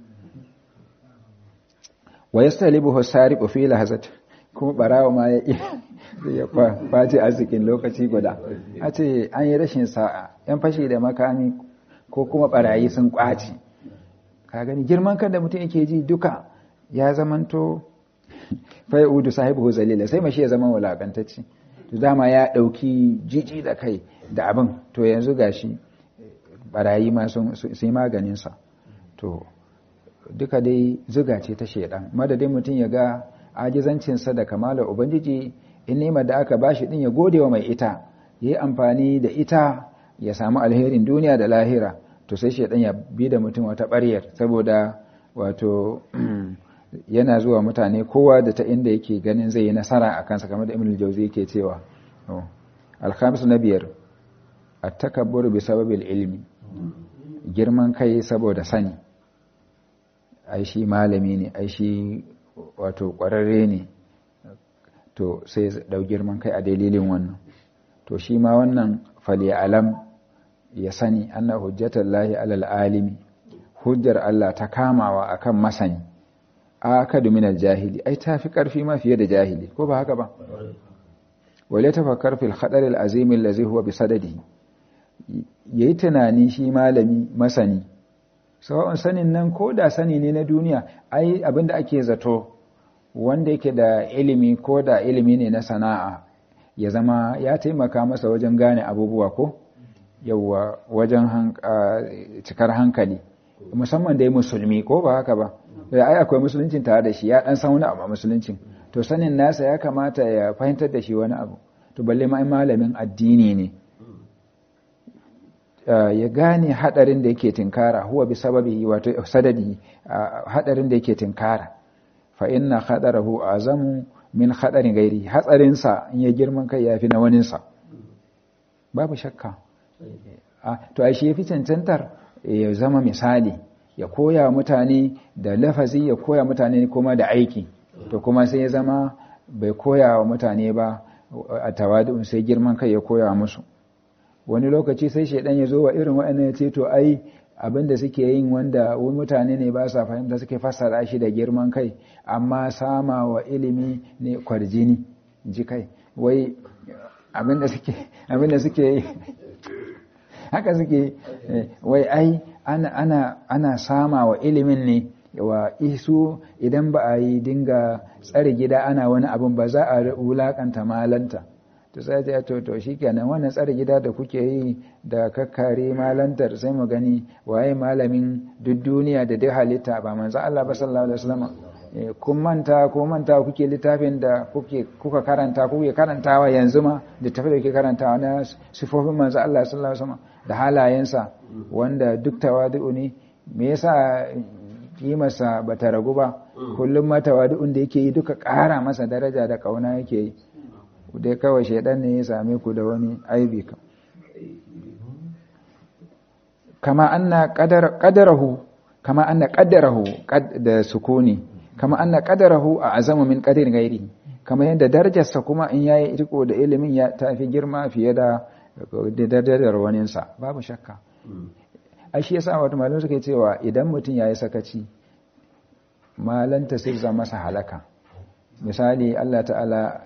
wa yastalibuhu sariqu fi lahzat, kuma barawa ma ya kwace arzikin lokaci guda. A ce an yi rashin sa'a, yan fashi da makami ko kuma barayi sun kwace, ka gani girman kan da mutum yake ji duka ya zamanto fai'udu sahibu zalila, sai mashi ya zama wulakantacce. To dama ya dauki jiji da kai da abin, to yanzu gashi barayi ma sun yi maganin sa. To duka dai zuga ce ta shedan, madadin mutum ya ga ajizancinsa da kamalar ubangiji, in nema da aka bashi din ya gode wa mai ita, yayi amfani da ita ya samu alherin duniya da lahira. To sai shedan ya bi da mutum wata ɓaryar, saboda wato yana zuwa mutane kowa da ta inda yake ganin zai yi nasara a kansa, kamar da Ibn al-Jawzi yake cewa. Al-khamis na biyar, at-takabbur bi sababil ilmi, girman kai saboda sani. Ai shi malami ne, ai shi wato ƙwararre ne, to sai dau girman kai a dalilin wannan. To shi ma wannan fali alam, ya sani anna hujjatallahi alal alimi, hujjar Allah ta kamawa akan masani, akadu min aljahili, ai tafi karfi ma fiye da jahili, ko ba haka ba? Wala tafakkar fil khadar alazim allazi huwa bi sadadihi, yayi tunani shi malami masani, sawa'un sanin nan ko da sani ne na duniya, ai abinda ake zato wanda yake da ilimi ko da ilimi ne na sana'a, ya zama ya taimaka masa wajen gane abubuwa, ko yawa wajen cikar hankali, musamman dai musulmi, ko ba haka ba? Ai akwai musuluncin tare da shi, ya dan san wani abu a musuluncin, to sanin nasa ya kamata ya fahimtar da shi wani abu. To balle ma malamin addini ne, ya gane hadarin da yake tinkara, huwa bi sababi wato sadadi, hadarin da yake tinkara. Fa inna khadarahu azamu min khadarin gairi, hatsarin sa in ya girman kai yafi na wani sa, babu shakka. To ai shi yafi cancantar ya zama misali, ya koya mutane da lafazi, ya koya mutane kuma da aiki. To kuma sai ya zama bai koya wa mutane ba a tawadu, sai girman kai ya koya musu. Wani lokaci sai shedan ya zo wa irin waɗannan ya ce to ai abinda suke yin wanda wani mutane ne ba sa fahimta, suke fassara shi da girman kai, amma sama wa ilimi ne kwarjini, ji kai wai abinda suke yi haka suke, wai ai ana sama wa ilimin ne wa isu, idan ba a yi dinga tsare gida ana wani abin ba za a wulakanta malanta. To sai ta to shikenan wannan tsare gida da kuke yi da kakkare malantar, sai mu gani waye malamin duk duniya da duk halitta ba manzo Allah ba sallallahu alaihi wasallam. Kun manta kuke littafin da kuka karantawa yanzu ma, littafin da kuke karantawa na sifofin manzo Allah sallallahu alaihi wasallam da halayensa, wanda duk tawadu ne. Me yasa kimarsa ba ta ragu ba kullum ma tawadu'un da yake yi duka ƙara masa daraja da ƙauna yake yi dai kawai shaidan ne ya same ku da wani aibi kama anna qadarahu da sukuni kama anna qadarahu a azamu min qadrin ghairi kama yadda darajarsa kuma in yayi riko da ilimin ya tafi girma fiye da darajar waninsa babu shakka a shi yasa wato malamai suke cewa idan mutum yayi sakaci malanta sai zama masa halaka misali Allah ta'ala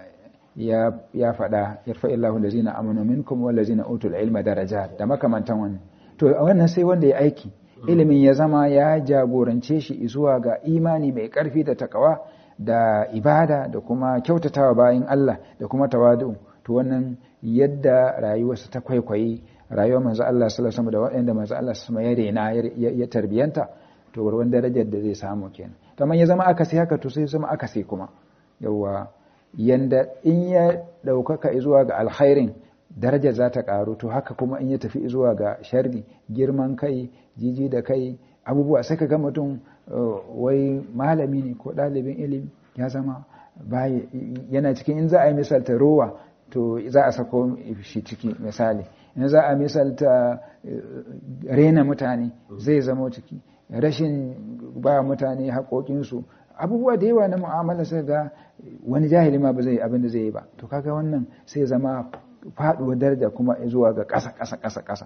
ya faɗa yarfa'illahu allazina amanu minkum wallazina utul ilma darajat da makamantan wannan to wannan sai wanda ya aiki ilimin ya zama ya jagorance shi zuwa ga imani mai ƙarfi da takawa da ibada da kuma kyautatawa bayan Allah da kuma tawadu to wannan yadda rayuwarsa ta kwaikwayi rayuwar manzo Allah sallallahu alaihi wasallam da waɗanda manzo Allah sallallahu alaihi wasallam ya tarbiyanta to ruwan darajar da zai samu kenan to amma ya zama akasi haka to sai zama akasi kuma yawa yanda in ya daukaka zuwa ga alkhairin darajar za ta karu to haka kuma in ya tafi zuwa ga sharri girman kai jiji da kai abubuwa sai ka ga mutum wai malami ne ko ɗalibin ilimi ya zama yana cikin in za a yi misalta rowa to za a sako shi ciki misali in za a misalta rena mutane zai zama ciki rashin ba mutane haƙoƙinsu abubuwa da yawa na mu'amala sai ga wani jahili ma ba zai abin da zai yi ba to kaga wannan sai zama faɗuwar daraja kuma zuwa ga ƙasa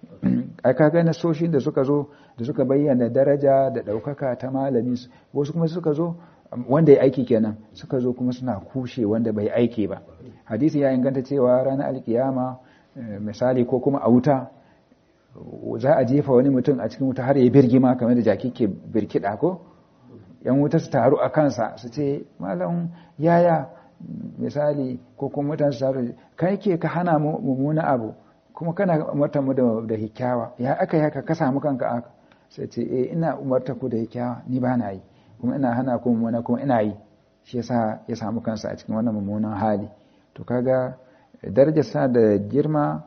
ai kaga nasoshin da suka zo da suka bayyana daraja da ɗaukaka ta malami wasu kuma suka zo wanda ya aiki kenan suka zo kuma suna kushe wanda bai aiki ba hadisi ya inganta cewa ranar alkiyama misali ko kuma a wuta za a jefa wani mutum a cikin wuta har ya birgima kamar da jaki ke birkida ko yan wuta su taru a kansa su ce malam yaya misali ko kuma mutane su taru kai ke ka hana mu mummuna abu kuma kana umarta mu da hikyawa ya aka yi haka ka samu kanka aka sai ce ina umarta ku da hikyawa ni ba na yi kuma ina hana ku mummuna kuma ina yi shi yasa ya samu kansa a cikin wannan mummunan hali to kaga darajar sa da girma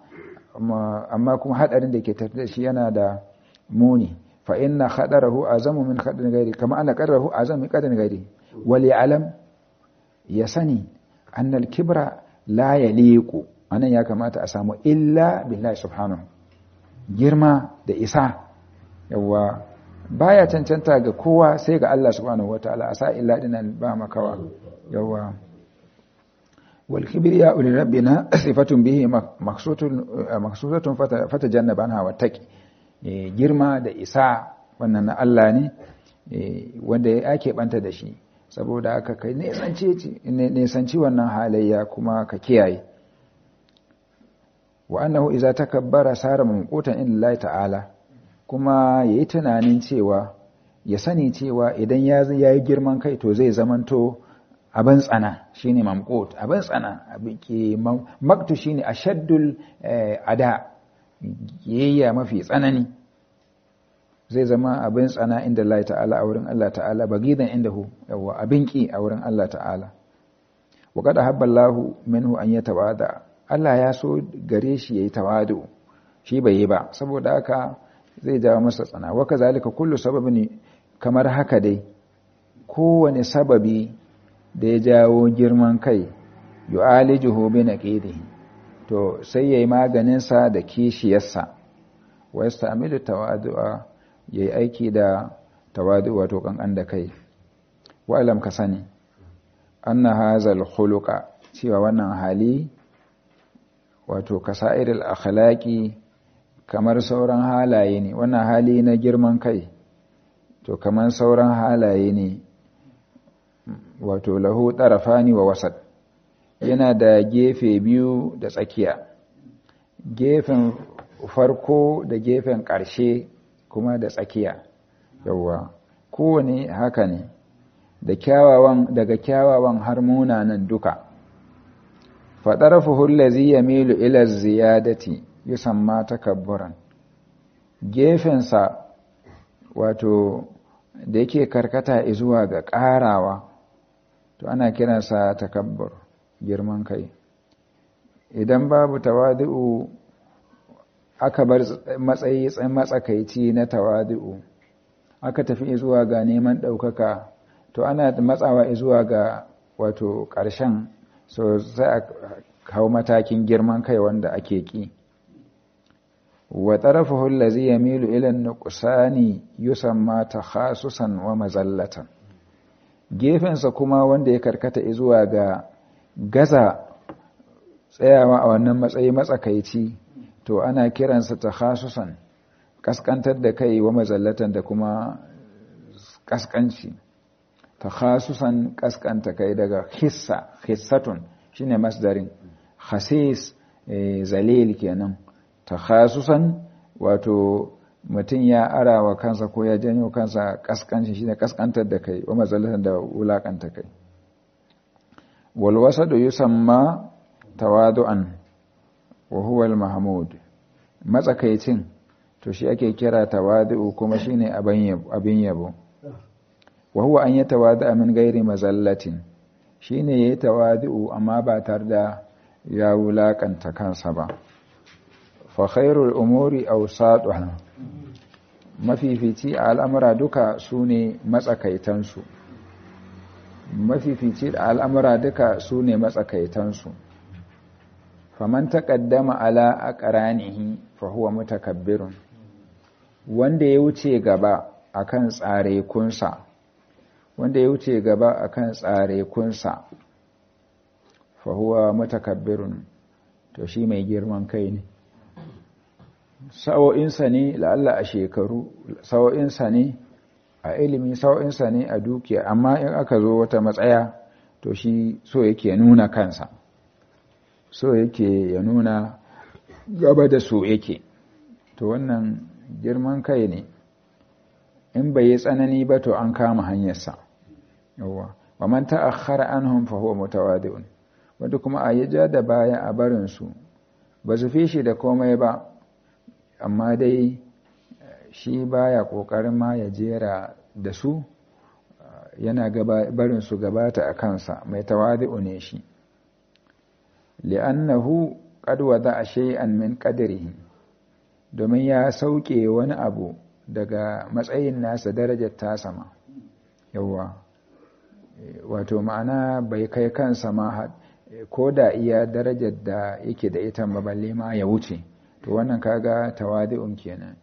amma kuma hadarin da ke tafi da shi yana da muni fa inna khadarahu azamu min khadarin gairi kama anna qadarahu azamu min qadarin gairi wal ya'lam ya sani anna al kibra la yaliqu anan ya kamata a samu illa billahi subhanahu girma da isa yawa baya cancanta ga kowa sai ga Allah subhanahu wataala asa illa dinan ba makawa yawa wal kibriya li rabbina sifatun bihi maqsudatun fatajannaba anha wattaqi girma da isa wannan na Allah ne wanda ake banta da shi saboda haka kai ne sanci wannan halayya kuma ka kiyaye wa annahu idza takabbara sara mamqutan illahi ta'ala kuma yayi tunanin cewa ya sani cewa idan ya yi girman kai to zai zamanto abin tsana shine mamqut abin tsana abike maktu shine ashaddul ada yayya mafi tsanani zai zama abin tsana inda Allah ta'ala a wurin Allah ta'ala bagidan indahu yawa abin ki a wurin Allah ta'ala wa qad habballahu minhu an yatawada Allah ya so gare shi yayi tawadu shi bai yi ba saboda haka zai jawo masa tsana wa kazalika kullu sababin kamar haka dai kowane sababi da ya jawo girman kai yu'alijuhu bi naqidihi to sai yayi maganin sa da kishiyarsa wa yasta'milu tawadu'a yayi aiki da tawadu wato kankan da kai wa alam ka sani anna hazal khuluqa cewa wannan hali wato kasairil akhlaqi kamar sauran halaye ne wannan hali na girman kai to kamar sauran halaye ne wato lahu tarafani wa wasat yana da gefe biyu da tsakiya gefen farko da gefen ƙarshe kuma da tsakiya yawa kowane haka ne da kyawawan daga kyawawan har munanan duka fadarafuhu allazi yamilu ila ziyadati yusamma takabburan gefensa wato da yake karkata zuwa ga ƙarawa to ana kiransa takabbur girman kai idan babu tawadu aka bar matsayi matsakaici na tawadu aka tafi zuwa ga neman ɗaukaka to ana matsawa zuwa ga wato ƙarshen so sai a hau matakin girman kai wanda ake ƙi wa tarafahu allazi yamilu ila an-nuqsani yusamma takhasusan wa mazallatan gefensa kuma wanda ya karkata zuwa ga gaza tsayawa a wannan matsayi matsakaici to ana kiransa takhasusan kaskantar da kai wa mazallatan da kuma kaskanci takhasusan kaskanta kai daga hissatun shine masdarin khasis zalil kenan takhasusan wato mutum ya arawa kansa ko ya janyo kansa kaskanci shine kaskantar da kai wa mazallatan da wulakanta kai wal wasadu yusamma tawadu'an wa huwa al mahmud matsakaicin to shi ake kira tawadu kuma shine abin yabo wa huwa an yatawada min ghairi mazallatin shine yayi tawadu amma ba tare da ya wulakanta kansa ba fa khairul umuri awsatuha mafifici a al'amura duka sune matsakaitansu mafifici a al'amura duka sune matsakaitansu faman taqaddama ala aqranihi fa huwa mutakabbirun wanda ya wuce gaba akan tsare kunsa wanda ya wuce gaba akan tsare kunsa fa huwa mutakabbirun to shi mai girman kai ne sa'o'insa ne la'alla a shekaru sa'o'insa ne a ilimi sa'o'insa ne a dukiya amma in aka zo wata matsaya to shi so yake nuna kansa so yake ya nuna gaba da so yake to wannan girman kai ne in bai yi tsanani ba to an kama hanyarsa yawa wa man ta'akhkhara anhum fa huwa mutawadi'un wanda kuma a yaja da baya a barin su ba su fi shi da komai ba amma dai shi baya kokarin ma ya jera da su yana barin su gabata a kansa mai tawadi'u ne shi li'annahu qad wada'a shay'an min qadrihi domin ya sauke wani abu daga matsayin nasa darajar ta sama yawa wato ma'ana bai kai kansa ma ko da iya darajar da yake da ita balle ma ya wuce to wannan kaga tawadi'un kenan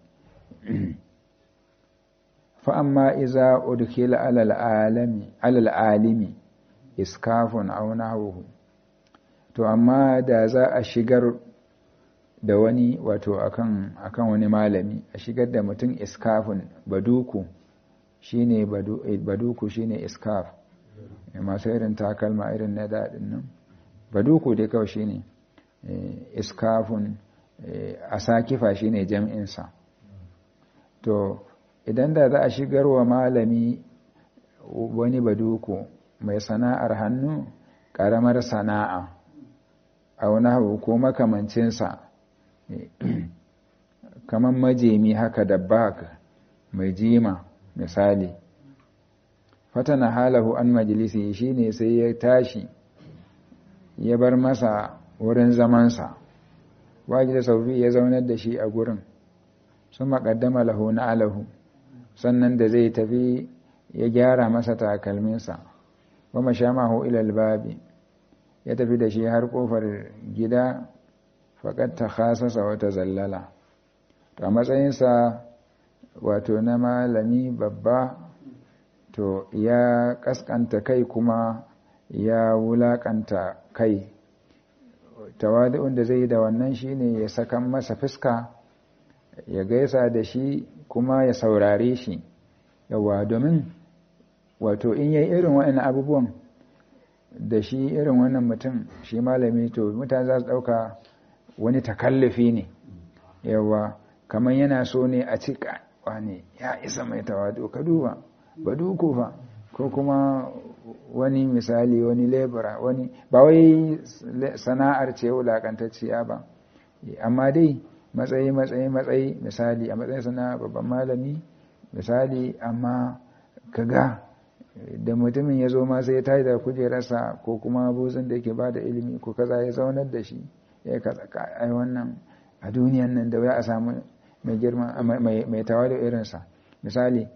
fa amma iza udkhila alal alimi iskafun aw nahwuhu to amma da za a shigar da wani wato akan wani malami a shigar da mutum iskafun baduku shine baduku shine iskaf masu irin takalma irin na daɗin nan baduku dai kawai shine iskafun asakifa shine jam'insa to idan da za a shigar wa malami wani baduku mai sana'ar hannu ƙaramar sana'a a wani abu ko makamancinsa kamar majemi haka da baka mai jima misali fatana halahu an majalisi shine sai ya tashi ya bar masa wurin zamansa waje da saufi ya zaunar da shi a gurin sun maƙaddama lahu na alahu sannan da zai tafi ya gyara masa takalminsa wa mashamahu ilal babi ya tafi da shi har kofar gida faƙat ta khasasa wata zallala a matsayinsa wato na malami babba to ya kaskanta kai kuma ya wulakanta kai tawadi'un da zai da wannan shine ya sakan masa fuska ya gaisa da shi kuma ya saurare shi yawa domin wato in yayi irin wa'annan abubuwan da shi irin wannan mutum shi malami to mutane za su dauka wani takallufi ne yawa kamar yana so ne a cika wani ya isa mai tawadu ka duba baduku fa ko kuma wani misali wani lebura wani ba wai sana'ar ce wulakantacciya ba amma dai matsayi misali a matsayin sana babban malami misali amma kaga da mutumin ya zo ma sai ya tashi da kujerarsa ko kuma buzun da yake bada ilimi ko kaza ya zaunar da shi ya kaza ai wannan a duniyan nan da wai a samu mai girma mai tawadu irinsa misali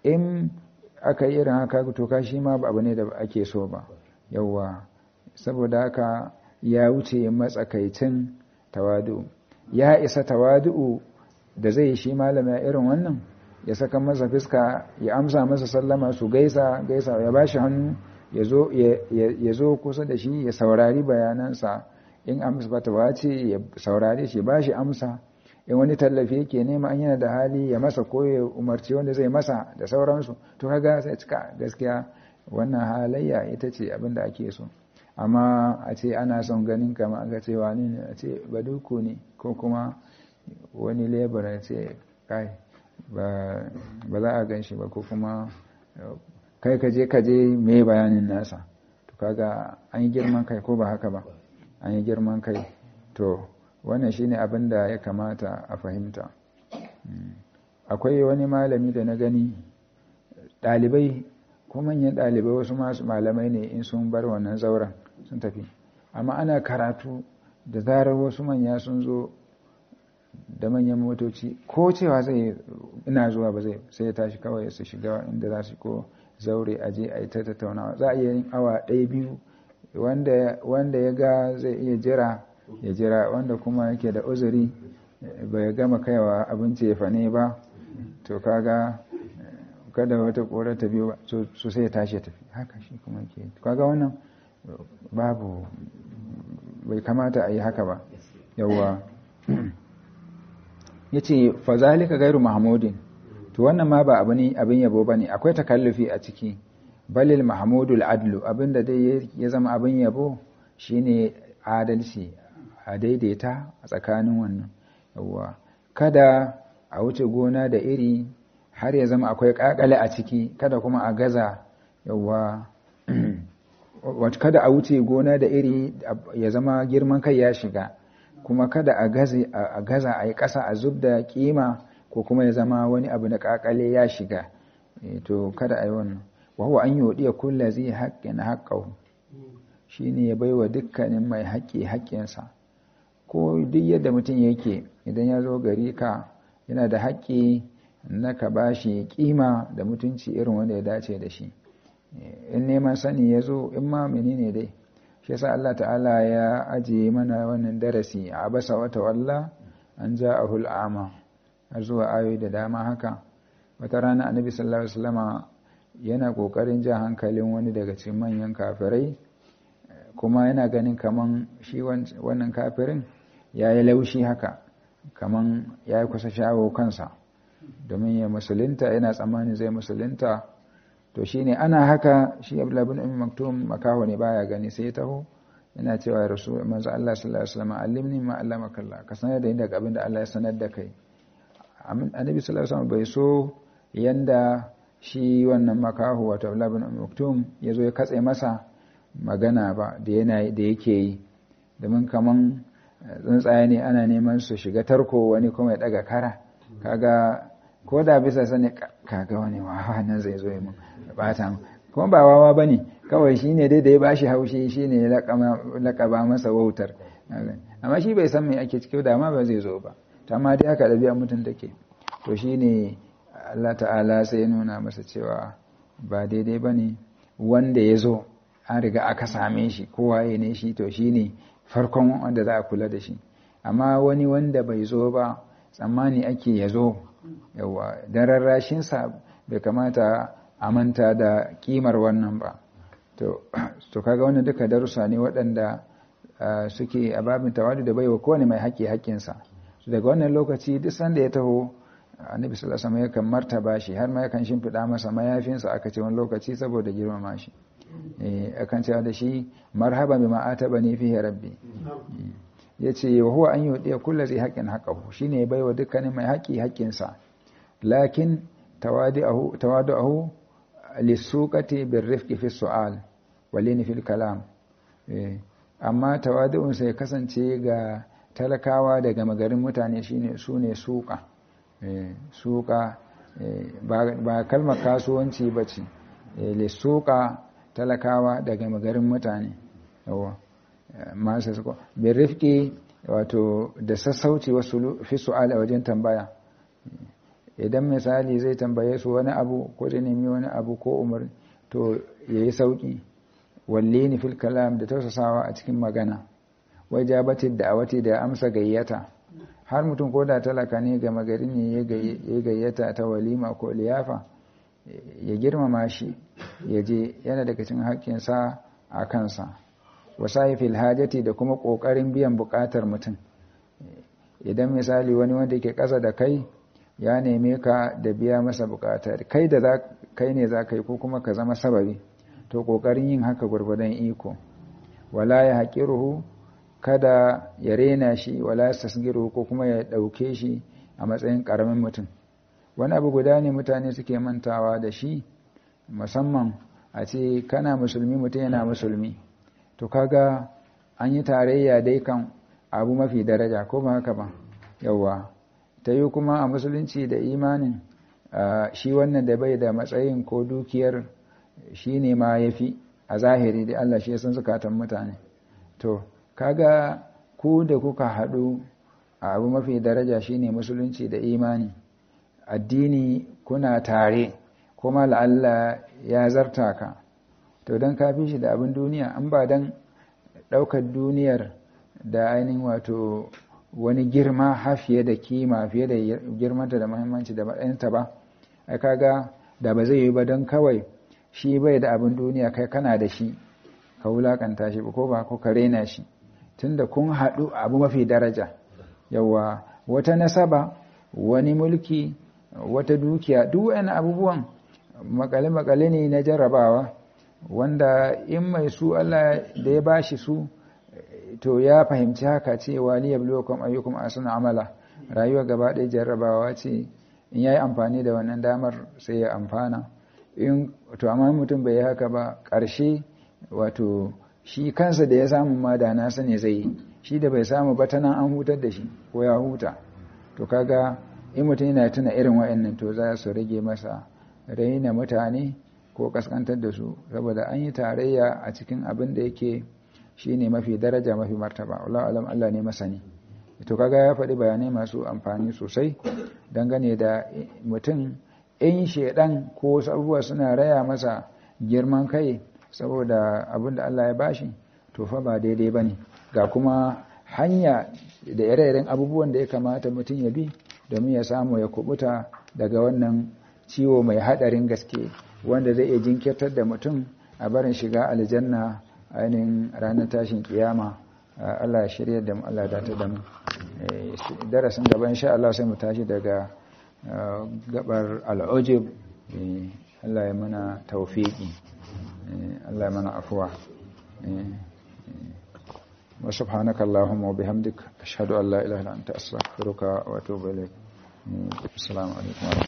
in aka yi irin haka to ka shi ma abu ne da ake so ba yawwa saboda haka ya wuce matsakaicin tawadu ya isa tawadu da zai shi malama irin wannan ya saka masa fiska ya amsa masa sallama su gaisa ya bashi hannu ya zo kusa da shi ya saurari bayanansa in amsa fatawa ce ya saurare shi ba shi amsa in wani tallafi yake nema an yana da hali ya masa ko ya umarci wanda zai masa da sauransu to kaga sai cika gaskiya wannan halayya ita ce abin da ake so amma a ce ana son ganin kama aka ce wani ne a ce baduku ne ko kuma wani lebura ce kai ba za a gan shi ba ko kuma kai kaje me bayanin nasa to kaga an yi girman kai ko ba haka ba an yi girman kai to wannan shine abin da ya kamata a fahimta akwai wani malami da na gani ɗalibai ko manyan ɗalibai wasu masu malamai ne in sun bar wannan zauren sun tafi amma ana karatu da zarar wasu manya sun zo da manyan motoci ko cewa zai ina zuwa ba zai sai ya tashi kawai su shiga inda za su ko zaure aje a yi ta tattaunawa za a iya yin awa 1-2 wanda ya ga zai iya jira ya jira wanda kuma yake da uzuri bai gama kaiwa abinci ya fane ba to kaga kada wata kora ta biyo so sai ya tashi ya tafi haka shi kuma ke kaga wannan babu bai kamata a yi haka ba yawa yace fa zalika gairu mahmudin to wannan ma ba abin yabo bane akwai takallufi a ciki balil mahmudul adlu abinda dai ya zama abin yabo shine adalci a daidaita a tsakanin wannan yawa kada a wuce gona da iri har ya zama akwai kakale a ciki kada kuma a gaza yawa kada a wuce gona da iri ya zama girman kai ya shiga kuma kada a gaza a yi ƙasa a zub da kima ko kuma ya zama wani abu na kakale ya shiga to kada a yi wannan wahuwa an yodiya kulla zai haƙƙin haƙƙahu shi ne ya baiwa dukkanin mai haƙƙi haƙƙinsa ko duk yadda mutum yake idan ya zo gari ka yana da haƙƙi na ka ba shi ƙima da mutunci irin wanda ya dace da shi in neman sani ya zo in ma menene dai shi yasa Allah ta'ala ya ajiye mana wannan darasi a abasa wata walla an ja'ahul a'ma har zuwa ayoyi da dama haka wata rana annabi sallallahu alaihi wasallama yana kokarin jan hankalin wani daga cikin manyan kafirai kuma yana ganin kaman shi wannan kafirin yayi laushi haka kaman yayi kusa shawo kansa domin ya musulunta yana tsammanin zai musulunta to shine ana haka shi Abdullah ibn Ummi Maktum makaho ne baya gani sai ya taho yana cewa rasul manzo Allah sallallahu alaihi wasallam allimni ma allamaka Allah ka sanar da ni daga abin da Allah ya sanar da kai annabi sallallahu alaihi wasallam bai so yanda shi wannan makaho wato Abdullah ibn Ummi Maktum yazo ya katse masa magana ba da yake yi domin kaman tsuntsaye ne ana neman su shiga tarko wani kuma ya daga kara kaga ko da bisa sani kaga wani wawa nan zai zo mun bata mu kuma ba wawa bane kawai shine dai da ya bashi haushi shine ya lakaba masa wautar amma shi bai san me ake ciki da ma ba zai zo ba amma dai haka dabi'a mutun take to shine Allah ta'ala sai ya nuna masa cewa ba daidai bane wanda ya zo an riga aka same shi kowaye ne shi to shine farkon wanda za a kula da shi amma wani wanda bai zo ba tsammani ake ya zo yawa dan rarrashinsa bai kamata a manta da kimar wannan ba to kaga wannan duka darussa ne waɗanda suke a babin tawadu da baiwa kowane mai haƙƙi haƙƙinsa daga wannan lokaci duk sanda ya taho annabi sallallahu alaihi wasallam yakan martaba shi har ma yakan shimfida masa mayafinsa aka ce wani lokaci saboda girmama shi akan cewa da shi marhaba bima atabani fihi rabbi yace wa huwa an yudi kullu zai haqqin haqqahu shine baiwa dukkanin mai haƙi haƙinsa lakin tawadu'ahu lisuqati birrifqi fi su'al walini fil kalam amma tawadu'un sai kasance ga talakawa daga magarin mutane shine sune suqa ba kalmar kasuwanci bace lisuqa talakawa daga magarin mutane yawa masu suko bin rifki wato da sassauci wasu fi su'ala wajen tambaya idan misali zai tambaye su wani abu ko da nemi wani abu ko umar to yayi sauki wallini fil kalam da tausasawa a cikin magana wajabatid da'awati da amsa gayyata har mutum ko da talaka ne ga magari ne ya gayyata ta walima ko liyafa ya girmama shi ya je yana daga cikin haƙƙinsa a kansa wasaifil hajati da kuma ƙoƙarin biyan buƙatar mutum idan misali wani wanda yake ƙasa da kai ya neme ka da biya masa buƙata kai da kai ne za ka yi ko kuma ka zama sababi to ƙoƙarin yin haka gwargwadon iko wala ya haƙiruhu kada ya rena shi wala ya tasgiru ko kuma ya ɗauke shi a matsayin ƙaramin mutum wani abu guda ne mutane suke mantawa da shi musamman a ce kana musulmi mutum yana musulmi to kaga an yi tarayya dai kan abu mafi daraja ko ba haka ba yawa ta yi kuma a musulunci da imanin shi wannan da bai da matsayin ko dukiyar shi ne ma ya fi a zahiri da Allah shi ya san zukatan mutane to kaga ku da kuka haɗu a abu mafi daraja shine musulunci da imani addini kuna tare kuma la'alla ya zarta ka to don ka fi shi da abin duniya an ba don ɗaukar duniyar da ainihin wato wani girma fiye da kima fiye da girmanta da muhimmanci da matsayinta ba ai kaga da ba zai yi ba don kawai shi bai da abin duniya kai kana da shi ka wulakanta shi ko ba ko ka rena shi tunda kun haɗu abu mafi daraja yawa wata nasaba wani mulki wata dukiya duk wani abubuwan makale-makale ne na jarrabawa wanda in mai su Allah da ya bashi su to ya fahimci haka cewa li yabluwakum ayyukum ahsanu amala rayuwa gaba ɗaya jarrabawa ce in yayi amfani da wannan damar sai ya amfana in to amma mutum bai yi haka ba ƙarshe wato shi kansa da ya samu ma da nasa ne zai yi shi da bai samu ba ta nan an hutar da shi ko ya huta to kaga in mutum yana tuna irin wa'annan to za su rage masa raina mutane ko kaskantar da su saboda an yi tarayya a cikin abin da yake shine mafi daraja mafi martaba wallahu alam Allah ne masani to kaga ya faɗi bayanai masu amfani sosai dangane da mutum in shedan ko wasu abubuwa suna raya masa girman kai saboda abin da Allah ya bashi to fa ba daidai bane ga kuma hanya da ire-iren abubuwan da ya kamata mutum ya bi domin ya samu ya kubuta daga wannan ciwo mai hadarin gaske wanda zai iya jinkirtar da mutum a barin shiga aljanna ainihin ranar tashin kiyama Allah ya shirya da mu Allah ya dace da mu darasin gaba insha Allah sai mu tashi daga gabar al'ujub Allah ya mana tawfiki Allah ya mana afwa wa subhanaka allahumma wa bihamdik ashhadu an la ilaha illa anta astaghfiruka wa atubu ilaik assalamu alaikum